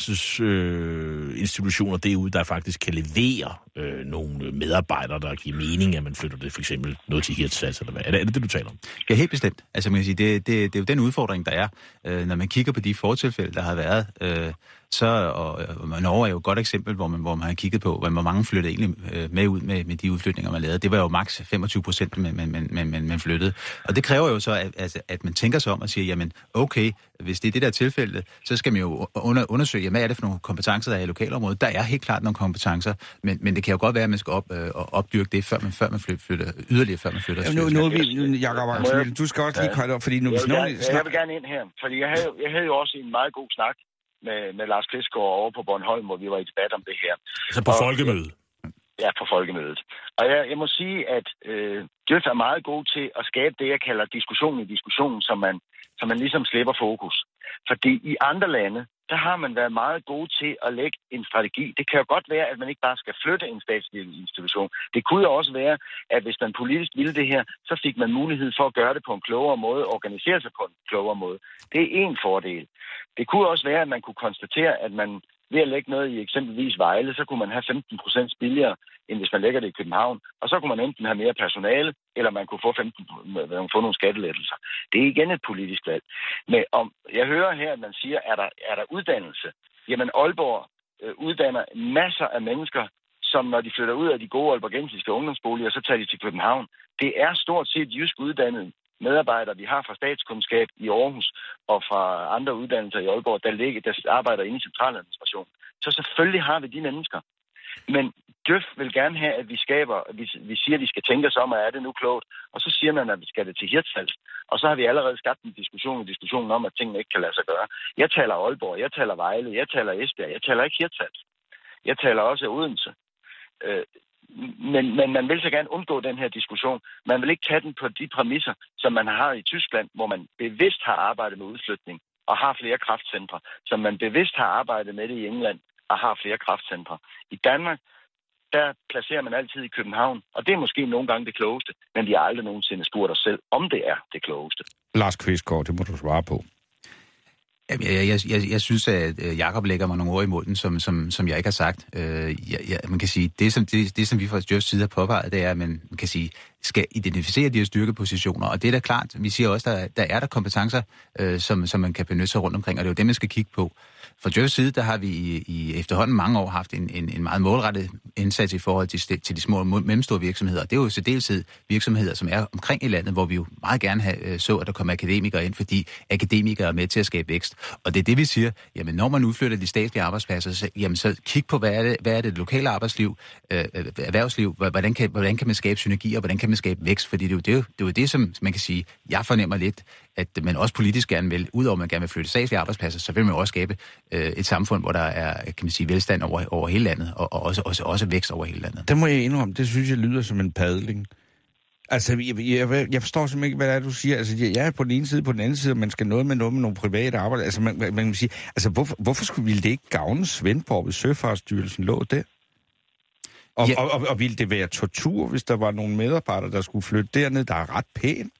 uddannelsesinstitutioner øh, derude, der faktisk kan levere øh, nogle medarbejdere, der giver mening, at man flytter det for eksempel noget til Hirtshals, eller hvad? Er det, er det det, du taler om? Ja, helt bestemt. Altså man kan sige, det, det, det er jo den udfordring, der er, øh, når man kigger på de fortilfælde, der har været. Øh, så, og, og Norge er jo et godt eksempel, hvor man, hvor man har kigget på, hvor mange flyttede egentlig øh, med ud med, med de udflytninger, man lavede. Det var jo maks femogtyve procent, man, man, man, man, man flyttede. Og det kræver jo så, at, at, at man tænker sig om og siger, jamen okay, hvis det er det der tilfælde, så skal man jo under, undersøge, hvad er det for nogle kompetencer, der er i lokalområdet. Der er helt klart nogle kompetencer, men, men det kan jo godt være, at man skal op, øh, opdyrke det, før man, før man flytter, yderligere, før man flytter. Ja, nu, nu, nu, Jakob Axel, du skal også lige kolde op, fordi nu... Jeg vil, gerne, gerne, jeg vil gerne ind her, fordi jeg havde, jeg havde jo også en meget god snak med, med Lars Kvistgaard over på Bornholm, hvor vi var i debat om det her. Så på og, folkemødet? Ja, på folkemødet. Og jeg, jeg må sige, at øh, Djøf er meget god til at skabe det, jeg kalder diskussion i diskussionen, som man, som man ligesom slipper fokus. Fordi i andre lande, der har man været meget god til at lægge en strategi. Det kan jo godt være, at man ikke bare skal flytte en statslig institution. Det kunne jo også være, at hvis man politisk ville det her, så fik man mulighed for at gøre det på en klogere måde, organisere sig på en klogere måde. Det er en fordel. Det kunne også være, at man kunne konstatere, at man ved at lægge noget i eksempelvis Vejle, så kunne man have femten procent billigere, end hvis man lægger det i København. Og så kunne man enten have mere personale, eller man kunne få, femten, få nogle skattelettelser. Det er igen et politisk valg. Men om, jeg hører her, at man siger, er der, er der uddannelse? Jamen Aalborg øh, uddanner masser af mennesker, som når de flytter ud af de gode aalborgensiske ungdomsboliger, så tager de til København. Det er stort set jysk uddannet medarbejdere, vi har fra statskundskab i Aarhus og fra andre uddannelser i Aalborg, der, ligger, der arbejder inde i centraladministrationen. Så selvfølgelig har vi de mennesker. Men Djøf vil gerne have, at vi skaber, at vi, vi siger, at vi skal tænke os om, at er det nu klogt? Og så siger man, at vi skal det til Hirtshals. Og så har vi allerede skabt en diskussion i diskussionen om, at tingene ikke kan lade sig gøre. Jeg taler Aalborg, jeg taler Vejle, jeg taler Esbjerg, jeg taler ikke Hirtshals. Jeg taler også Odense. Øh, Men, men man vil så gerne undgå den her diskussion. Man vil ikke tage den på de præmisser, som man har i Tyskland, hvor man bevidst har arbejdet med udflytning og har flere kraftcentre, som man bevidst har arbejdet med det i England og har flere kraftcentre. I Danmark, der placerer man altid i København, og det er måske nogle gange det klogeste, men vi har aldrig nogensinde spurgt os selv, om det er det klogeste. Lars Kvistgaard, det må du svare på. Jeg, jeg, jeg, jeg synes, at Jakob lægger mig nogle ord i munden, som, som, som jeg ikke har sagt. Jeg, jeg, man kan sige, det som, det, det, som vi fra Djøfs side har påvejet, det er, at man, man kan sige, skal identificere de her styrkepositioner, og det er da klart, vi siger også, der, der er der kompetencer, øh, som, som man kan benytte sig rundt omkring, og det er jo det, man skal kigge på. Fra Dj Ø F's side, der har vi i, i efterhånden mange år haft en, en, en meget målrettet indsats i forhold til, til de små og mellemstore virksomheder. Det er jo så deltid virksomheder, som er omkring i landet, hvor vi jo meget gerne have, så, at der kommer akademikere ind, fordi akademikere er med til at skabe vækst. Og det er det, vi siger, jamen når man udflytter de statslige arbejdspladser, så, jamen, så kig på, hvad er det, hvad er det lokale arbejdsliv, øh, erhvervsliv, hvordan kan, hvordan kan man skabe synergier, hvordan kan man skabe vækst, fordi det er jo det, det, er jo det som man kan sige, jeg fornemmer lidt, at man også politisk gerne vil, udover at man gerne vil flytte statslige arbejdspladser, så vil man også skabe øh, et samfund, hvor der er, kan man sige, velstand over, over hele landet, og, og også, også, også vækst over hele landet. Det må jeg indrømme, det synes jeg lyder som en padling. Altså, jeg, jeg, jeg forstår simpelthen ikke, hvad det er, du siger. Altså, jeg er på den ene side, på den anden side, og man skal noget med noget med nogle private arbejde. Altså, man, man kan sige, altså, hvorfor, hvorfor skulle ville det ikke gavne Svendborg, hvis Søfartsstyrelsen lå der? Og, ja. og, og, og ville det være tortur, hvis der var nogle medarbejdere, der skulle flytte derned, der er ret pænt?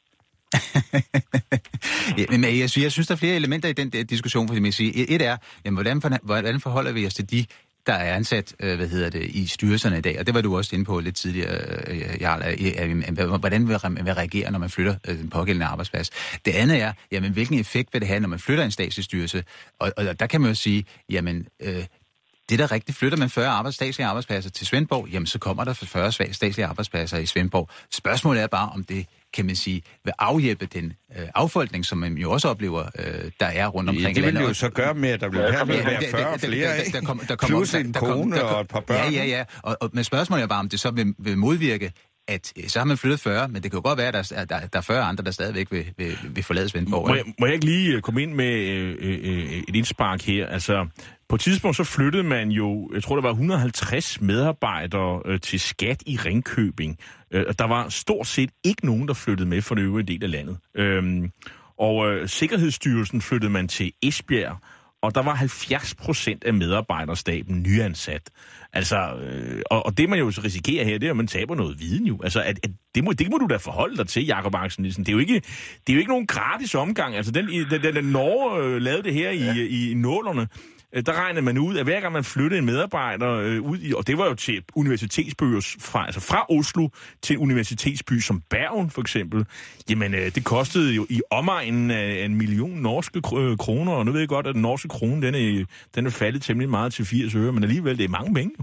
ja, men jeg, jeg synes, der er flere elementer i den der diskussion, fordi man siger, et er, jamen, hvordan, for, hvordan forholder vi os til de, der er ansat, øh, hvad hedder det, i styrelserne i dag, og det var du også inde på lidt tidligere, øh, Jarl, øh, hvordan vil man reagere, når man flytter øh, den pågældende arbejdsplads. Det andet er, jamen, hvilken effekt vil det have, når man flytter en statslig styrelse, og, og der kan man jo sige, jamen, øh, det der rigtigt, flytter man fyrre arbejds, statslige arbejdspladser til Svendborg, jamen så kommer der fyrre statslige arbejdspladser i Svendborg. Spørgsmålet er bare, om det, kan man sige, vil afhjælpe den øh, affolkning, som man jo også oplever, øh, der er rundt omkring. Ja, det vil jo så gøre med, at der bliver her med være fyrre flere, plus en kone og et par børn. Ja, ja, ja. Og, og, men spørgsmålet er bare, om det så vil, vil modvirke, at så har man flyttet fyrre, men det kan jo godt være, at der, der, der er fyrre andre, der stadigvæk vil, vil, vil forlade Svendborg. Må jeg, må jeg ikke lige komme ind med øh, øh, et indspark her? Altså, på et tidspunkt så flyttede man jo, jeg tror det var et hundrede og halvtreds medarbejdere øh, til skat i Ringkøbing. Øh, der var stort set ikke nogen, der flyttede med fra den øvrige del af landet. Øhm, og øh, Sikkerhedsstyrelsen flyttede man til Esbjerg, og der var halvfjerds procent af medarbejderstaben nyansat. Altså, øh, og, og det man jo så risikerer her, det er, at man taber noget viden jo. Altså, at, at det, må, det må du da forholde dig til, Jakob Axel Nielsen. Det er jo ikke, det er jo ikke nogen gratis omgang. Altså, den, den, den, den Norge øh, lavede det her ja. i, i nålerne. Der regnede man ud, at hver gang man flyttede en medarbejder øh, ud i, og det var jo til universitetsbyer fra, altså fra Oslo til en universitetsby som Bergen for eksempel, jamen øh, det kostede jo i omegnen af en million norske øh, kroner, og nu ved jeg godt, at den norske krone, den er, den er faldet temmelig meget til firs øre, men alligevel, det er mange penge.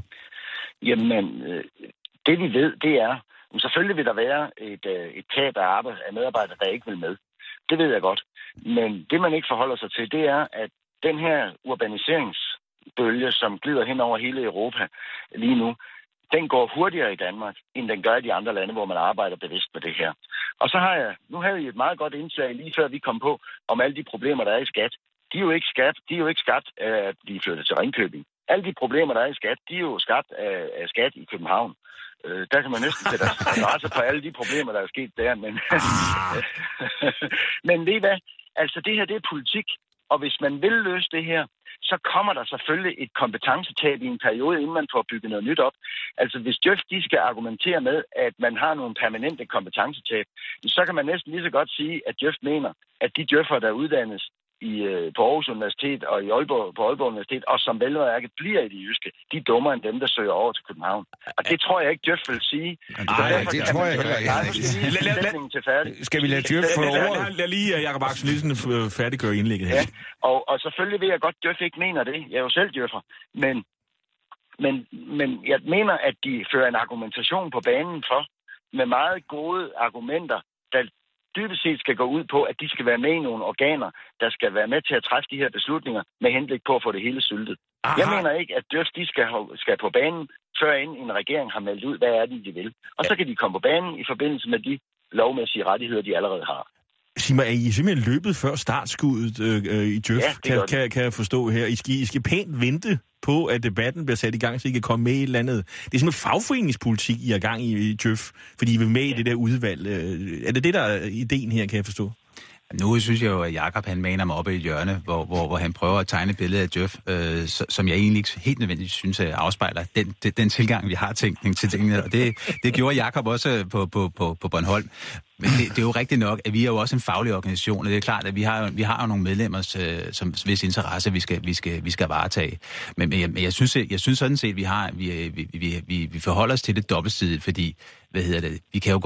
Jamen, øh, det vi ved, det er, at selvfølgelig vil der være et, øh, et tab af, arbejde, af medarbejdere, der ikke vil med. Det ved jeg godt. Men det man ikke forholder sig til, det er, at den her urbaniseringsbølge, som glider hen over hele Europa lige nu, den går hurtigere i Danmark, end den gør i de andre lande, hvor man arbejder bevidst med det her. Og så har jeg, nu havde I et meget godt indslag lige før vi kom på, om alle de problemer, der er i skat. De er jo ikke skabt, de er jo ikke skabt af at blive flyttet til Ringkøbing. Alle de problemer, der er i skat, de er jo skabt af, af skat i København. Øh, der kan man næsten sætte adresse på alle de problemer, der er sket der. Men, men ved I hvad? Altså det her, det er politik. Og hvis man vil løse det her, så kommer der selvfølgelig et kompetencetab i en periode, inden man får bygget noget nyt op. Altså hvis Dj Ø F de skal argumentere med, at man har nogle permanente kompetencetab, så kan man næsten lige så godt sige, at Dj Ø F mener, at de Dj Ø F'ere, der uddannes i, på Aarhus Universitet og i Aalborg, på Aalborg Universitet, og som velmærket bliver i det jyske, de er dummere end dem, der søger over til København. Og det tror jeg ikke, Dj Ø F vil sige. Nej, det tror jeg ikke. Skal vi lade Dj Ø F få ordet? Lad lige Jakob Axel Nielsen færdiggøre indlægget her. Ja, og, og selvfølgelig ved jeg godt, at Dj Ø F ikke mener det. Jeg er jo selv Dj Ø F'er. Men, men, men jeg mener, at de fører en argumentation på banen for, med meget gode argumenter, der dybest set skal gå ud på, at de skal være med i nogle organer, der skal være med til at træffe de her beslutninger med henblik på at få det hele syltet. Aha. Jeg mener ikke, at Dj Ø F de skal, skal på banen, før en regering har meldt ud, hvad er det, de vil. Og så kan de komme på banen i forbindelse med de lovmæssige rettigheder, de allerede har. Sig mig, er I simpelthen løbet før startskuddet øh, i Dj Ø F? Ja, kan, kan, kan jeg forstå her. I skal, I skal pænt vente på, at debatten bliver sat i gang, så I kan komme med i et eller andet. Det er simpelthen fagforeningspolitik, I er gang i i Dj Ø F, fordi I vil med ja. i det der udvalg. Er det det, der er ideen her, kan jeg forstå? Nu synes jeg jo, at Jakob han maner mig op i et hjørne, hvor, hvor, hvor han prøver at tegne et billede af Dj Ø F, øh, som jeg egentlig ikke helt nødvendigt synes afspejler den, den, den tilgang, vi har tænkning til tingene. Og det, det gjorde Jakob også på, på, på, på Bornholm. Men det, det er jo rigtigt nok, at vi er jo også en faglig organisation, og det er klart, at vi har, vi har jo nogle medlemmer, som hvis interesse vi skal, vi skal, vi skal varetage. Men, men jeg, jeg, synes, jeg synes sådan set, at vi, har, vi, vi, vi, vi, vi forholder os til det dobbeltsidigt, fordi hvad hedder det, vi kan jo godt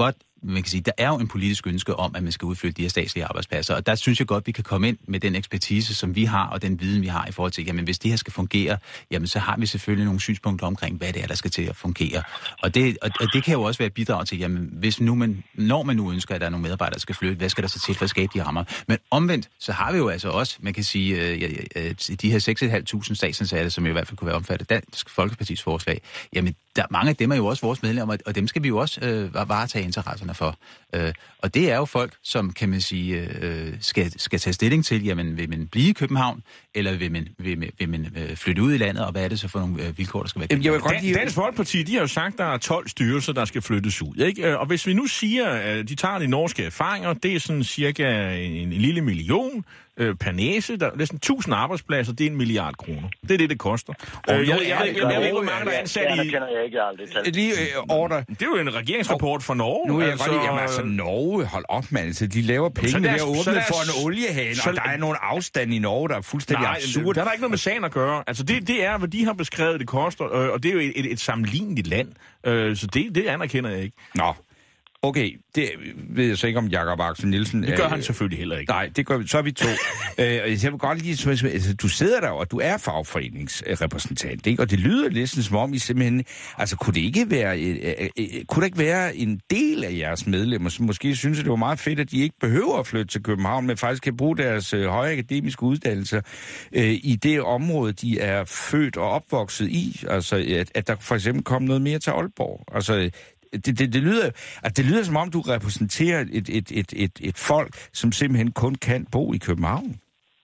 man kan sige, der er jo en politisk ønske om, at man skal udflytte de her statslige arbejdspladser, og der synes jeg godt, vi kan komme ind med den ekspertise, som vi har, og den viden, vi har i forhold til, jamen hvis det her skal fungere, jamen så har vi selvfølgelig nogle synspunkter omkring, hvad det er, der skal til at fungere. Og det, og, og det kan jo også være et bidrag til, jamen hvis nu man, når man nu ønsker, at der er nogle medarbejdere, der skal flytte, hvad skal der så til for at skabe de rammer? Men omvendt, så har vi jo altså også, man kan sige, øh, de her seks tusind fem hundrede statsansatte, som i hvert fald kunne være omfattet af Dansk Folkepartis forslag, jamen der, mange af dem er jo også vores medlemmer, og dem skal vi jo også øh, varetage interesserne for. Øh, og det er jo folk, som kan man sige, øh, skal, skal tage stilling til, jamen vil man blive i København, eller vil man, vil man, vil man øh, flytte ud i landet, og hvad er det så for nogle øh, vilkår, der skal være? Jamen, jeg vil godt lide... Dansk Folkeparti, de har jo sagt, at der er tolv styrelser, der skal flyttes ud, ikke? Og hvis vi nu siger, at de tager de norske erfaringer, det er sådan cirka en, en lille million øh, per næse, der er næsten tusind arbejdspladser, det er en milliard kroner. Det er det, det koster. Og øh, jeg, jeg, jeg, jeg, jeg ved ikke, hvor mange der er ansat i... Det kender jeg ikke aldrig. Lige øh, order. Det er jo en regeringsrapport fra Norge. Nu er jeg altså, godt lide, jamen altså Norge, hold op, mand. Altså, de laver penge ved at åbne for en oliehane, og der er nogle afstand i Norge, der er fuldstændig nej, absurd. Der er der ikke noget med sagen at gøre. Altså, det, det er, hvad de har beskrevet, det koster, øh, og det er jo et, et, et sammenligneligt land. Øh, så det, det anerkender jeg ikke. Nå. Okay, det ved jeg så ikke om Jakob Axel Nielsen. Det gør han selvfølgelig heller ikke. Nej, det gør vi. Så er vi to. øh, jeg vil godt lige, altså, du sidder der, og du er fagforeningsrepræsentant, ikke? Og det lyder lidt som om I simpelthen, altså kunne det ikke være, øh, øh, kunne der ikke være en del af jeres medlemmer, som måske synes, at det var meget fedt, at de ikke behøver at flytte til København, men faktisk kan bruge deres øh, høje akademiske uddannelser øh, i det område, de er født og opvokset i. Altså, at, at der for eksempel kom noget mere til Aalborg. Altså, Det, det, det, lyder, altså det lyder som om, du repræsenterer et, et, et, et, et folk, som simpelthen kun kan bo i København.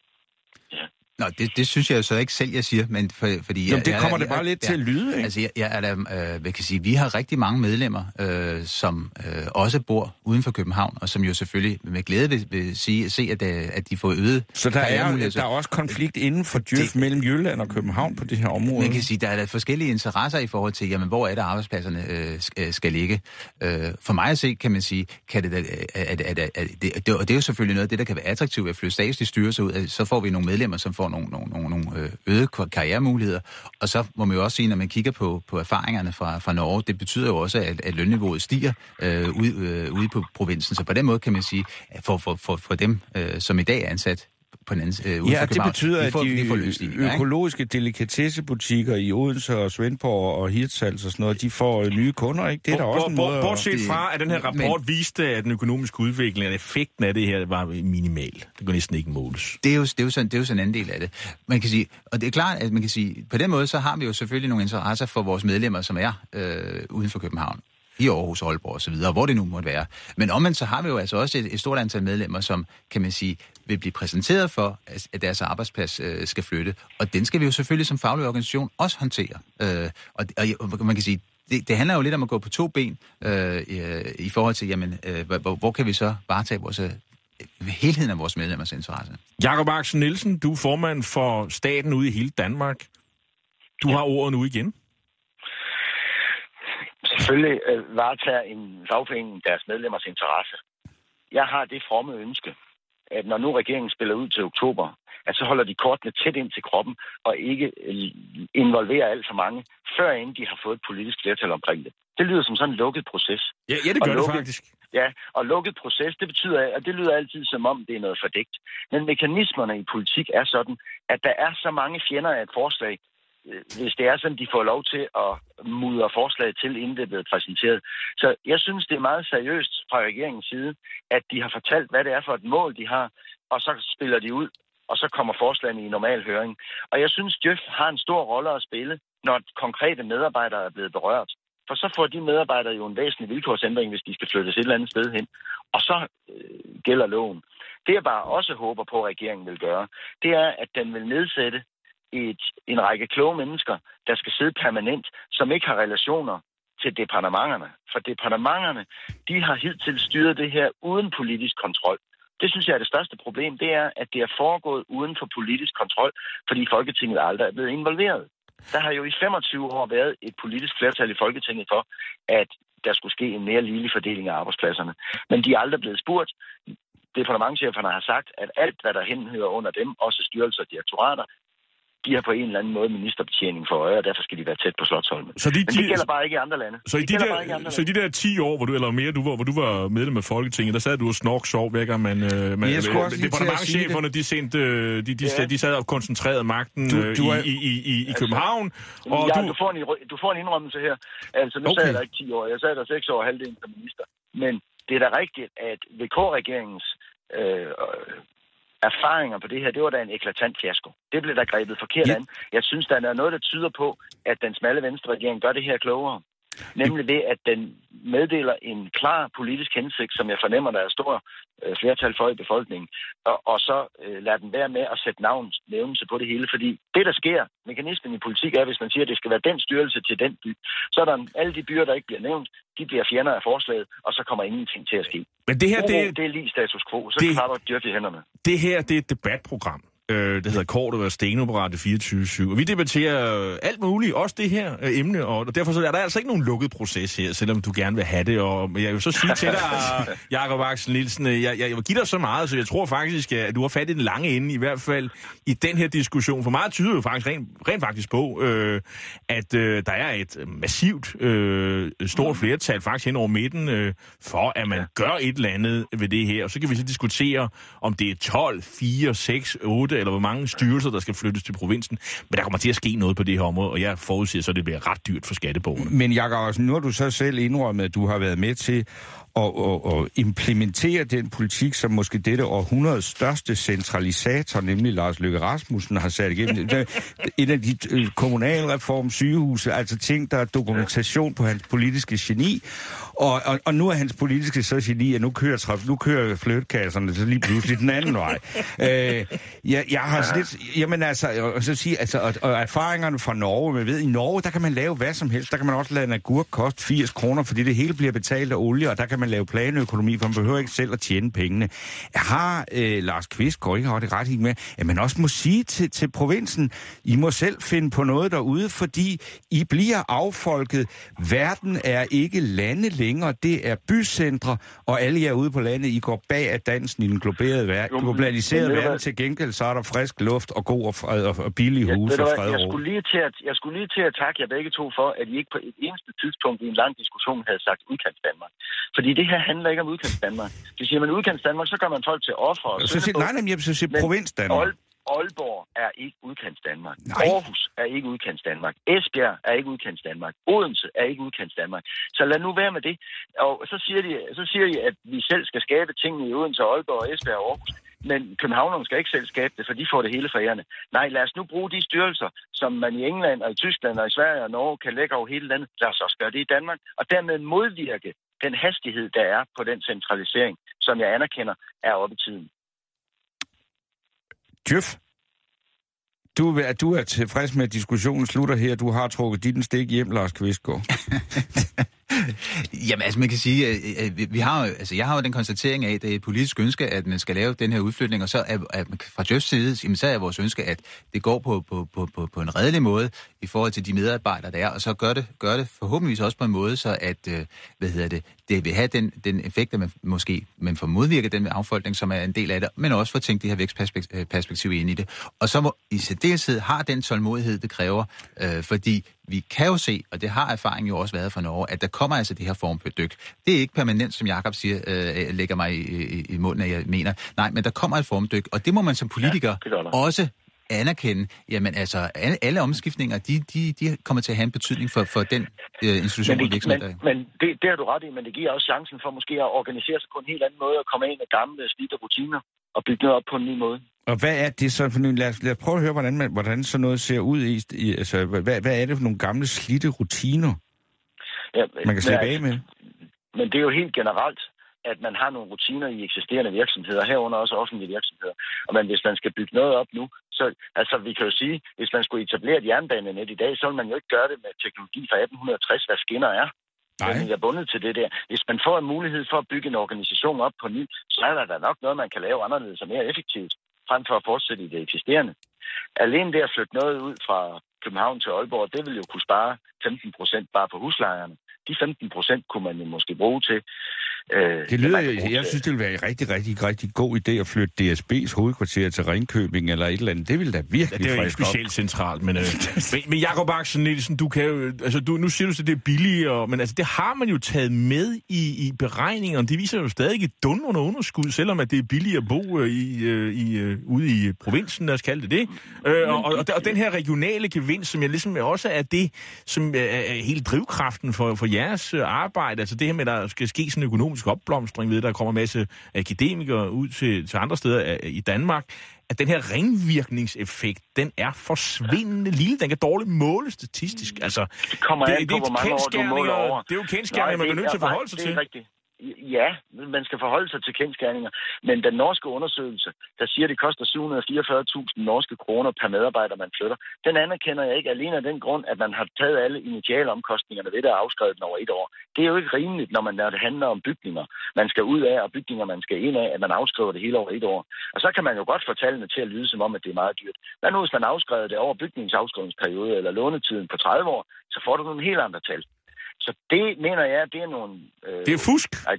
Nå, det, det synes jeg jo så ikke selv, jeg siger, men for, fordi... Jamen, det kommer jeg, det bare jeg, lidt ja, til at lyde, ikke? Altså, jeg, jeg er da, øh, hvad kan sige, vi har rigtig mange medlemmer, øh, som øh, også bor uden for København, og som jo selvfølgelig med glæde vil, vil sige, se, at, at de får øget... Så der er, der er også konflikt inden for Djøf mellem Jylland og København på det her område? Man kan sige, der er der forskellige interesser i forhold til, jamen, hvor er det, arbejdspladserne øh, skal, skal ligge. Øh, for mig at se, kan man sige, kan det, at, at, at, at, at det, og det er jo selvfølgelig noget af det, der kan være attraktivt ved at flytte statslige styrelser ud, så får vi nogle medlemmer, som får nogle, nogle, nogle, nogle øgede karrieremuligheder. Og så må man jo også sige, når man kigger på, på erfaringerne fra, fra Norge, det betyder jo også, at, at lønniveauet stiger øh, ude, øh, ude på provinsen. Så på den måde kan man sige, at for, for, for, for dem, øh, som i dag er ansat på den anden øh, ude ja, for København, det betyder, de får, at de, de får økologiske delikatessebutikker i Odense og Svendborg og Hirtshals og sådan noget, de får nye kunder, ikke? Det er der også en måde... Bortset fra, at den her rapport men, viste, at den økonomiske udvikling, at effekten af det her var minimal. Det kunne næsten ikke måles. Det er jo, det er jo, sådan, det er jo sådan en anden del af det. Man kan sige, og det er klart, at man kan sige, på den måde, så har vi jo selvfølgelig nogle interesser for vores medlemmer, som er øh, uden for København. I Aarhus, Aalborg og så videre, hvor det nu måtte være. Men omvendt så har vi jo altså også et, et stort antal medlemmer, som, kan man sige, vil blive præsenteret for, at deres arbejdsplads øh, skal flytte. Og den skal vi jo selvfølgelig som faglig organisation også håndtere. Øh, og, og man kan sige, det, det handler jo lidt om at gå på to ben øh, i, i forhold til, jamen, øh, hvor, hvor kan vi så varetage vores, øh, helheden af vores medlemmers interesse. Jakob Axel Nielsen, du er formand for staten ude i hele Danmark. Du har ordet nu igen. Selvfølgelig øh, varetager en fagforening deres medlemmers interesse. Jeg har det fromme ønske, at når nu regeringen spiller ud til oktober, at så holder de kortene tæt ind til kroppen og ikke øh, involverer alt for mange, før inden de har fået et politisk flertal omkring det. Det lyder som sådan en lukket proces. Ja, ja det gør lukket, det faktisk. Ja, og lukket proces, det betyder, at det lyder altid som om, det er noget fordækt. Men mekanismerne i politik er sådan, at der er så mange fjender af et forslag, hvis det er sådan, de får lov til at mudre forslaget til, inden det er blevet præsenteret. Så jeg synes, det er meget seriøst fra regeringens side, at de har fortalt, hvad det er for et mål, de har, og så spiller de ud, og så kommer forslagene i normal høring. Og jeg synes, Djøf har en stor rolle at spille, når konkrete medarbejdere er blevet berørt. For så får de medarbejdere jo en væsentlig vilkårsændring, hvis de skal flyttes et eller andet sted hen. Og så øh, gælder loven. Det jeg bare også håber på, at regeringen vil gøre, det er, at den vil nedsætte Et, en række kloge mennesker, der skal sidde permanent, som ikke har relationer til departementerne. For departementerne, de har hidtil styret det her uden politisk kontrol. Det synes jeg er det største problem, det er, at det er foregået uden for politisk kontrol, fordi Folketinget aldrig er blevet involveret. Der har jo i femogtyve år været et politisk flertal i Folketinget for, at der skulle ske en mere ligelig fordeling af arbejdspladserne. Men de er aldrig blevet spurgt. Departementscheferne har sagt, at alt, hvad der henhører under dem, også styrelser og direktorater, de har på en eller anden måde ministerbetjening for øje, og derfor skal de være tæt på Slotsholmen. Så de, Men det gælder bare ikke i andre lande. Så i de, der, andre så i de der ti år, hvor du, eller mere, du var, hvor du var medlem af Folketinget, der sad du og snork sov, hver gang man... man departementscheferne, de, sendte, de, de, ja. de sad og koncentrerede magten du, du er... i, i, i, i København. Altså, og ja, du... Du, får en, du får en indrømmelse her. Altså, nu okay. sad jeg der ikke ti år. Jeg sad der seks år, halvdelen som minister. Men det er da rigtigt, at V K-regeringens øh, erfaringer på det her, det var da en eklatant fiasko. Det blev der grebet forkert ja. an. Jeg synes, der er noget, der tyder på, at den smalle venstre regering gør det her klogere. Nemlig ved, at den meddeler en klar politisk hensigt, som jeg fornemmer, der er stor øh, flertal for i befolkningen, og, og så øh, lader den være med at sætte navn, nævnelse på det hele. Fordi det, der sker, mekanismen i politik er, hvis man siger, at det skal være den styrelse til den by, så er der alle de byer, der ikke bliver nævnt, de bliver fjender af forslaget, og så kommer ingenting til at ske. Men det her, det, det er lige status quo, så det, klapper dyrt i hænderne. Det her, det er et debatprogram. Øh, det hedder Cordua og Steno på Radio fireogtyve syv. Og vi debatterer alt muligt, også det her øh, emne, og derfor så er der altså ikke nogen lukket proces her, selvom du gerne vil have det. Og jeg vil så sige til dig, Jakob Axel Nielsen, jeg, jeg, jeg vil give dig så meget, så jeg tror faktisk, at du har fat i den lange ende, i hvert fald i den her diskussion. For meget tyder jo faktisk rent, rent faktisk på, øh, at øh, der er et massivt, øh, stort flertal faktisk hen over midten, øh, for at man gør et eller andet ved det her. Og så kan vi så diskutere, om det er tolv, fire, seks, otte eller hvor mange styrelser, der skal flyttes til provinsen. Men der kommer til at ske noget på det her område, og jeg forudser så, at det bliver ret dyrt for skatteborgerne. Men Jakob, nu har du så selv indrømmet, at du har været med til at, at, at implementere den politik, som måske dette århundredes største centralisator, nemlig Lars Løkke Rasmussen, har sat igennem. En af de kommunalreform, sygehuse, altså ting, der er dokumentation på hans politiske geni. Og, og, og nu er hans politiske så geni, at nu kører, nu kører flyttekasserne så lige pludselig den anden vej. Øh, jeg, jeg har sådan lidt, jamen altså, og så sige, altså, og, og erfaringerne fra Norge, man ved, i Norge, der kan man lave hvad som helst. Der kan man også lade en agurk koste firs kroner, fordi det hele bliver betalt af olie, og der kan man lave planøkonomi, for man behøver ikke selv at tjene pengene. Har øh, Lars Kvistgaard ikke har det ret ikke med, at man også må sige til, til provinsen, I må selv finde på noget derude, fordi I bliver affolket. Verden er ikke lande længere, det er bycentre, og alle jer ude på landet, I går bag af dansen i den globaliserede verden. Globaliserede verden til gengæld, så er der frisk luft og god og, fred, og, og billige huse ja, og fred og ro. Jeg skulle lige til at, jeg skulle lige til at takke jer begge to for, at I ikke på et eneste tidspunkt i en lang diskussion havde sagt udkants Danmark. Fordi det her handler ikke om udkants Danmark. Det siger man udkants Danmark, så gør man folk til offer. Så siger, nej, nej, jeg så siger provins Danmark. Aalborg er ikke udkants Danmark. Nej. Aarhus er ikke udkants Danmark. Esbjerg er ikke udkants Danmark. Odense er ikke udkants Danmark. Så lad nu være med det. Og så siger de, så siger de at vi selv skal skabe tingene i Odense, Aalborg, Esbjerg og Aarhus. Men københavnerne skal ikke selv skabe det, for de får det hele for ærende. Nej, lad os nu bruge de styrelser, som man i England og i Tyskland og i Sverige og Norge kan lægge over hele landet. Lad os også gøre det i Danmark. Og dermed modvirke den hastighed, der er på den centralisering, som jeg anerkender er oppe i tiden. Djøf, du er, du er tilfreds med, at diskussionen slutter her. Du har trukket dit stik hjem, Lars Kvistgaard. Jamen, altså man kan sige, at vi har jo, altså jeg har jo den konstatering af, at det er et politisk ønske, at man skal lave den her udflytning, og så er, at fra Djøfs side, jamen, så er vores ønske, at det går på, på, på, på, på en redelig måde i forhold til de medarbejdere, der er, og så gør det, gør det forhåbentligvis også på en måde, så at, hvad hedder det, det vil have den, den effekt, at man måske man får modvirket den affolkning, som er en del af det, men også får tænkt det her vækstperspektiv ind i det. Og så må i særdeleshed har den tålmodighed, det kræver, øh, fordi vi kan jo se, og det har erfaringen jo også været fra Norge, at der kommer altså det her formdyk. Det er ikke permanent, som Jakob siger, øh, lægger mig i, i, i munden, at jeg mener. Nej, men der kommer et formdyk, og det må man som politiker ja, også anerkende. Jamen altså, alle, alle omskiftninger, de, de, de kommer til at have en betydning for, for den øh, institution og virksomhed. Men, men det, det har du ret i, men det giver også chancen for måske at organisere sig på en helt anden måde, og komme ind af gamle slidte rutiner, og bygge noget op på en ny måde. Og hvad er det så for nogle... Lad os, lad os prøve at høre, hvordan, man, hvordan sådan noget ser ud i... i altså, hvad, hvad er det for nogle gamle slidte rutiner, ja, man kan slippe af med? Men det er jo helt generelt, at man har nogle rutiner i eksisterende virksomheder, herunder også offentlige virksomheder. Og men hvis man skal bygge noget op nu, så altså vi kan jo sige, hvis man skulle etablere et jernbanenet i dag, så vil man jo ikke gøre det med teknologi fra atten tres, hvad skinner er. Man er bundet til det der. Hvis man får en mulighed for at bygge en organisation op på ny, så er der da nok noget, man kan lave anderledes og mere effektivt, frem for at fortsætte i det eksisterende. Alene det at flytte noget ud fra København til Aalborg, det vil jo kunne spare femten procent bare på huslejerne. De femten procent kunne man jo måske bruge til Øh, det lyder, jeg, jeg synes, det ville være en rigtig, rigtig, rigtig god idé at flytte D S B's hovedkvarter til Ringkøbing eller et eller andet. Det ville da virkelig friske op. Det er jo ikke specielt centralt, men, øh, men, men Jakob Axel Nielsen, du kan jo, altså du, nu siger du så, det er billigere, men altså det har man jo taget med i, i beregningerne. Det viser jo stadig et dundrende underskud, selvom at det er billigere at bo øh, i, øh, i, øh, ude i provinsen, lad os kalde det det. Øh, og, og, og den her regionale gevinst, som jeg ligesom også er det, som er hele drivkraften for, for jeres arbejde, altså det her med, at der skal ske sådan en økonomisk opblomstring ved, der kommer en masse akademikere ud til, til andre steder i Danmark, at den her ringvirkningseffekt, den er forsvindende lille. Den kan dårligt måle statistisk. Altså, det kommer det, an på, hvor mange år du måler over. Det er jo kendskærninger, man er nødt til at forholde sig til. Rigtigt. Ja, man skal forholde sig til kendskærninger. Men den norske undersøgelse, der siger, at det koster syv hundrede og fireogfyrre tusind norske kroner per medarbejder, man flytter, den anerkender jeg ikke alene af den grund, at man har taget alle initiale omkostningerne ved det og afskrevet den over et år. Det er jo ikke rimeligt, når, man, når det handler om bygninger. Man skal ud af, og bygninger, man skal ind af, at man afskriver det hele over et år. Og så kan man jo godt få tallene til at lyde som om, at det er meget dyrt. Hvad nu, hvis man afskrevet det over bygningsafskrivningsperiode eller lånetiden på tredive år, så får du nogle helt andre tal. Så det mener jeg, det er nogle... Øh, det er fusk? Ej,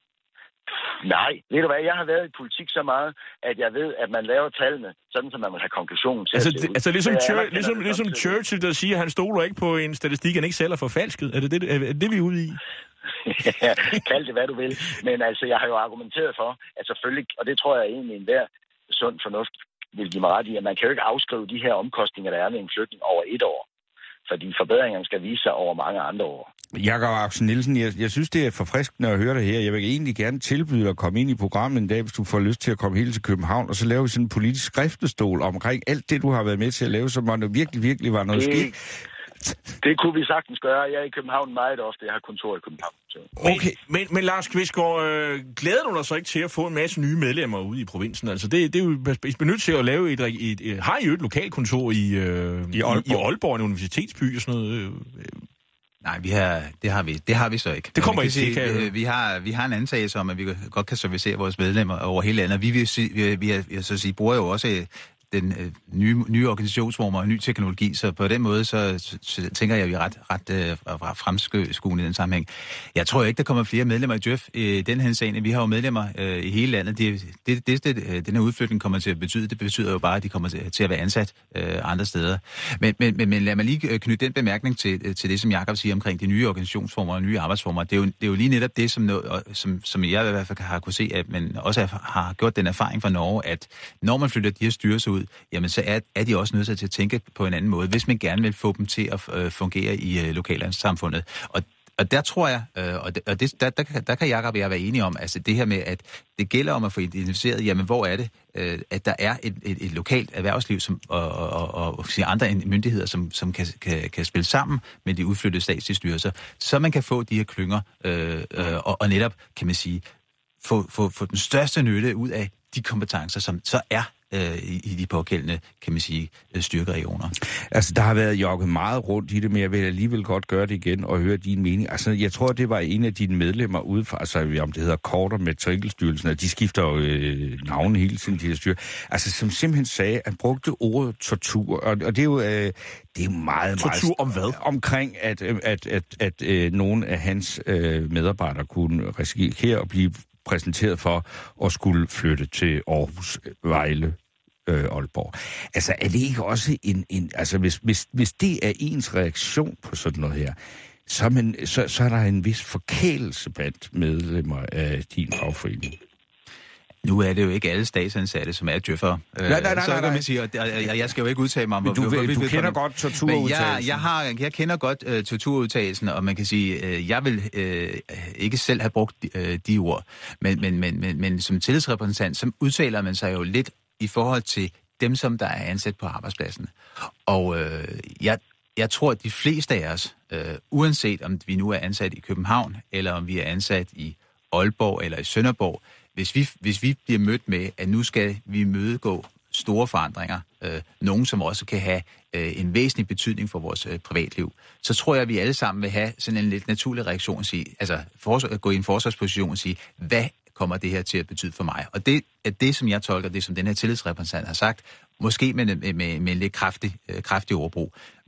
nej, ved du hvad, jeg har været i politik så meget, at jeg ved, at man laver tallene, sådan som man må have konklusionen til altså, at se ud. Altså ligesom, Chur- ligesom, ligesom Churchill, der siger, at han stoler ikke på en statistik, han ikke selv er forfalsket. Er det det, er det vi er ude i? Ja, kald det, hvad du vil. Men altså, jeg har jo argumenteret for, at selvfølgelig, og det tror jeg egentlig enhver sund fornuft vil give mig ret i, at man kan jo ikke afskrive de her omkostninger, der er ved en flytning over et år. Fordi forbedringerne skal vise sig over mange andre år. Jakob Axel Nielsen, jeg, jeg synes, det er forfriskende at høre det her. Jeg vil egentlig gerne tilbyde dig at komme ind i programmet en dag, hvis du får lyst til at komme helt til København, og så laver vi sådan en politisk skriftestol omkring alt det, du har været med til at lave, som var virkelig, virkelig var noget skidt. Det kunne vi sagtens gøre. Jeg er i København meget ofte. Jeg har kontor i København. Så. Okay, men, men Lars Kvistgaard, øh, glæder du dig så ikke til at få en masse nye medlemmer ude i provinsen? Altså, det, det er jo benyttet til at lave et... et, et, et har I jo et lokalkontor i, øh, I, Aalborg. i, i Aalborg, en universitetsby og sådan noget? Øh, Nej, vi har, det, har vi, det har vi så ikke. Det kommer ikke til. Øh, vi, har, vi har en antagelse om, at vi godt kan servicere vores medlemmer over hele landet. Vi, vi, vi, vi, vi så sige, bruger jo også den øh, nye, nye organisationsformer og ny teknologi, så på den måde, så, så, så tænker jeg, at vi er ret, ret øh, fremskuende i den sammenhæng. Jeg tror ikke, der kommer flere medlemmer i Djøf i den henseende. Vi har jo medlemmer øh, i hele landet. Det, det, det, det, den her udflytning kommer til at betyde, det betyder jo bare, at de kommer til, til at være ansat øh, andre steder. Men, men, men, men lad mig lige knytte den bemærkning til, til det, som Jakob siger omkring de nye organisationsformer og nye arbejdsformer. Det er jo, det er jo lige netop det, som, noget, som, som jeg i hvert fald har kunne se, at man også har gjort den erfaring fra Norge, at når man flytter de her styrelser ud, jamen så er, er de også nødt til at tænke på en anden måde, hvis man gerne vil få dem til at øh, fungere i øh, lokalsamfundet. Og, og der tror jeg, øh, og, det, og det, der, der, der kan Jakob og jeg være enige om, altså det her med, at det gælder om at få identificeret, jamen hvor er det, øh, at der er et, et, et lokalt erhvervsliv som, og, og, og, og andre myndigheder, som, som kan, kan, kan spille sammen med de udflyttede statslige styrelser, så man kan få de her klynger, øh, øh, og, og netop, kan man sige, få, få, få den største nytte ud af de kompetencer, som så er i de pågældende, kan man sige, styrkeregioner. Altså, der har været jogget meget rundt i det, men jeg vil alligevel godt gøre det igen og høre din mening. Altså, jeg tror, det var en af dine medlemmer ude fra, altså, om det hedder Korter med Matrikelstyrelsen, at de skifter jo øh, navne hele tiden, de her styre. Altså, som simpelthen sagde, at brugte ordet tortur, og, og det er jo øh, det er meget, tortur meget... om hvad? Omkring, at, at, at, at, at øh, nogle af hans øh, medarbejdere kunne risikere at blive præsenteret for at skulle flytte til Aarhus, Vejle, øh, Aalborg. Altså, er det ikke også en... en altså, hvis, hvis, hvis det er ens reaktion på sådan noget her, så, man, så, så er der en vis forkælelse blandt medlemmer af din fagforening. Nu er det jo ikke alle statsansatte, som er djøffere. Nej, nej, nej, nej, nej. Så kan man sige, og jeg, jeg skal jo ikke udtale mig om... Men du, hvor, du kender godt torturudtagelsen. Jeg, jeg, har, jeg kender godt uh, torturudtagelsen, og man kan sige, uh, jeg vil uh, ikke selv have brugt uh, de ord. Men, men, men, men, men som tillidsrepræsentant, så udtaler man sig jo lidt i forhold til dem, som der er ansat på arbejdspladsen. Og uh, jeg, jeg tror, at de fleste af os, uh, uanset om vi nu er ansat i København, eller om vi er ansat i Aalborg eller i Sønderborg, Hvis vi, hvis vi bliver mødt med, at nu skal vi mødegå store forandringer, øh, nogen som også kan have øh, en væsentlig betydning for vores øh, privatliv, så tror jeg, at vi alle sammen vil have sådan en lidt naturlig reaktion, at sige, altså for, gå i en forsvarsposition og sige, hvad kommer det her til at betyde for mig? Og det er det, som jeg tolker, det som den her tillidsrepræsentant har sagt, måske med, med, med, med en lidt kraftig, øh, kraftig ordbrug.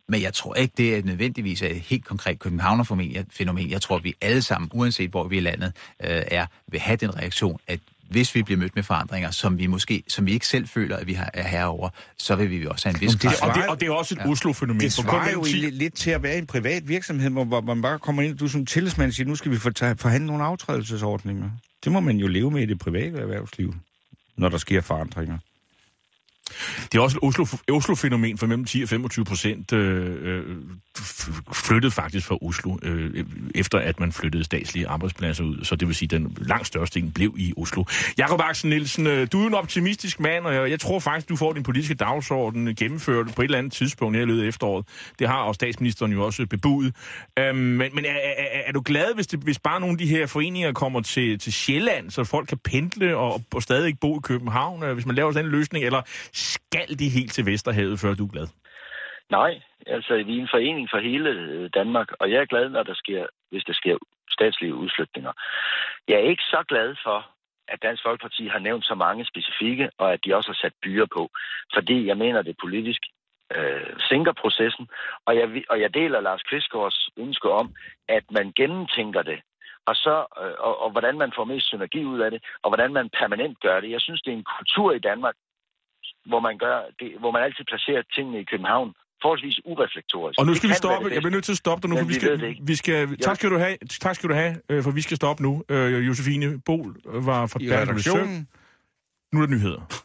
Men jeg tror ikke, det er nødvendigvis et helt konkret københavnerfænomen. Jeg tror, vi alle sammen, uanset hvor vi er i landet, øh, er, vil have den reaktion, at hvis vi bliver mødt med forandringer, som vi måske, som vi ikke selv føler, at vi er herover, så vil vi også have en vis grad. Og det, og det er også et ja. Oslo-fænomen. Det svarer jo ti... lidt til at være en privat virksomhed, hvor man bare kommer ind, og du som tillidsmand siger, nu skal vi forhandle nogle aftrædelsesordninger. Det må man jo leve med i det private erhvervsliv, når der sker forandringer. Det er også et Oslo, Oslo-fænomen, for mellem ti og femogtyve procent øh, flyttede faktisk fra Oslo, øh, efter at man flyttede statslige arbejdspladser ud. Så det vil sige, at den langt største del blev i Oslo. Jakob Axel Nielsen, du er en optimistisk mand, og jeg tror faktisk, du får din politiske dagsorden gennemført på et eller andet tidspunkt her i løbet af efteråret. Det har også statsministeren jo også bebudet. Øh, men men er, er, er du glad, hvis, det, hvis bare nogle af de her foreninger kommer til, til Sjælland, så folk kan pendle og, og stadig ikke bo i København, hvis man laver sådan en løsning, eller skal de helt til Vesterhavet, før du er glad? Nej, altså vi er en forening for hele Danmark, og jeg er glad, når der sker, hvis der sker statslige udflytninger. Jeg er ikke så glad for, at Dansk Folkeparti har nævnt så mange specifikke, og at de også har sat byer på, fordi jeg mener, det politisk øh, sænker processen, og jeg, og jeg deler Lars Kvistgaards ønske om, at man gennemtænker det, og, så, øh, og, og hvordan man får mest synergi ud af det, og hvordan man permanent gør det. Jeg synes, det er en kultur i Danmark, hvor man gør det, hvor man altid placerer tingene i København forholdsvis ureflektorisk. Og nu skal vi stoppe. Jeg bliver nødt til at stoppe dig nu, for vi skal, vi skal, tak skal du have, tak skal du have, for vi skal stoppe nu. Uh, Josefine Bol var fra redaktionen. Nu er det nyheder.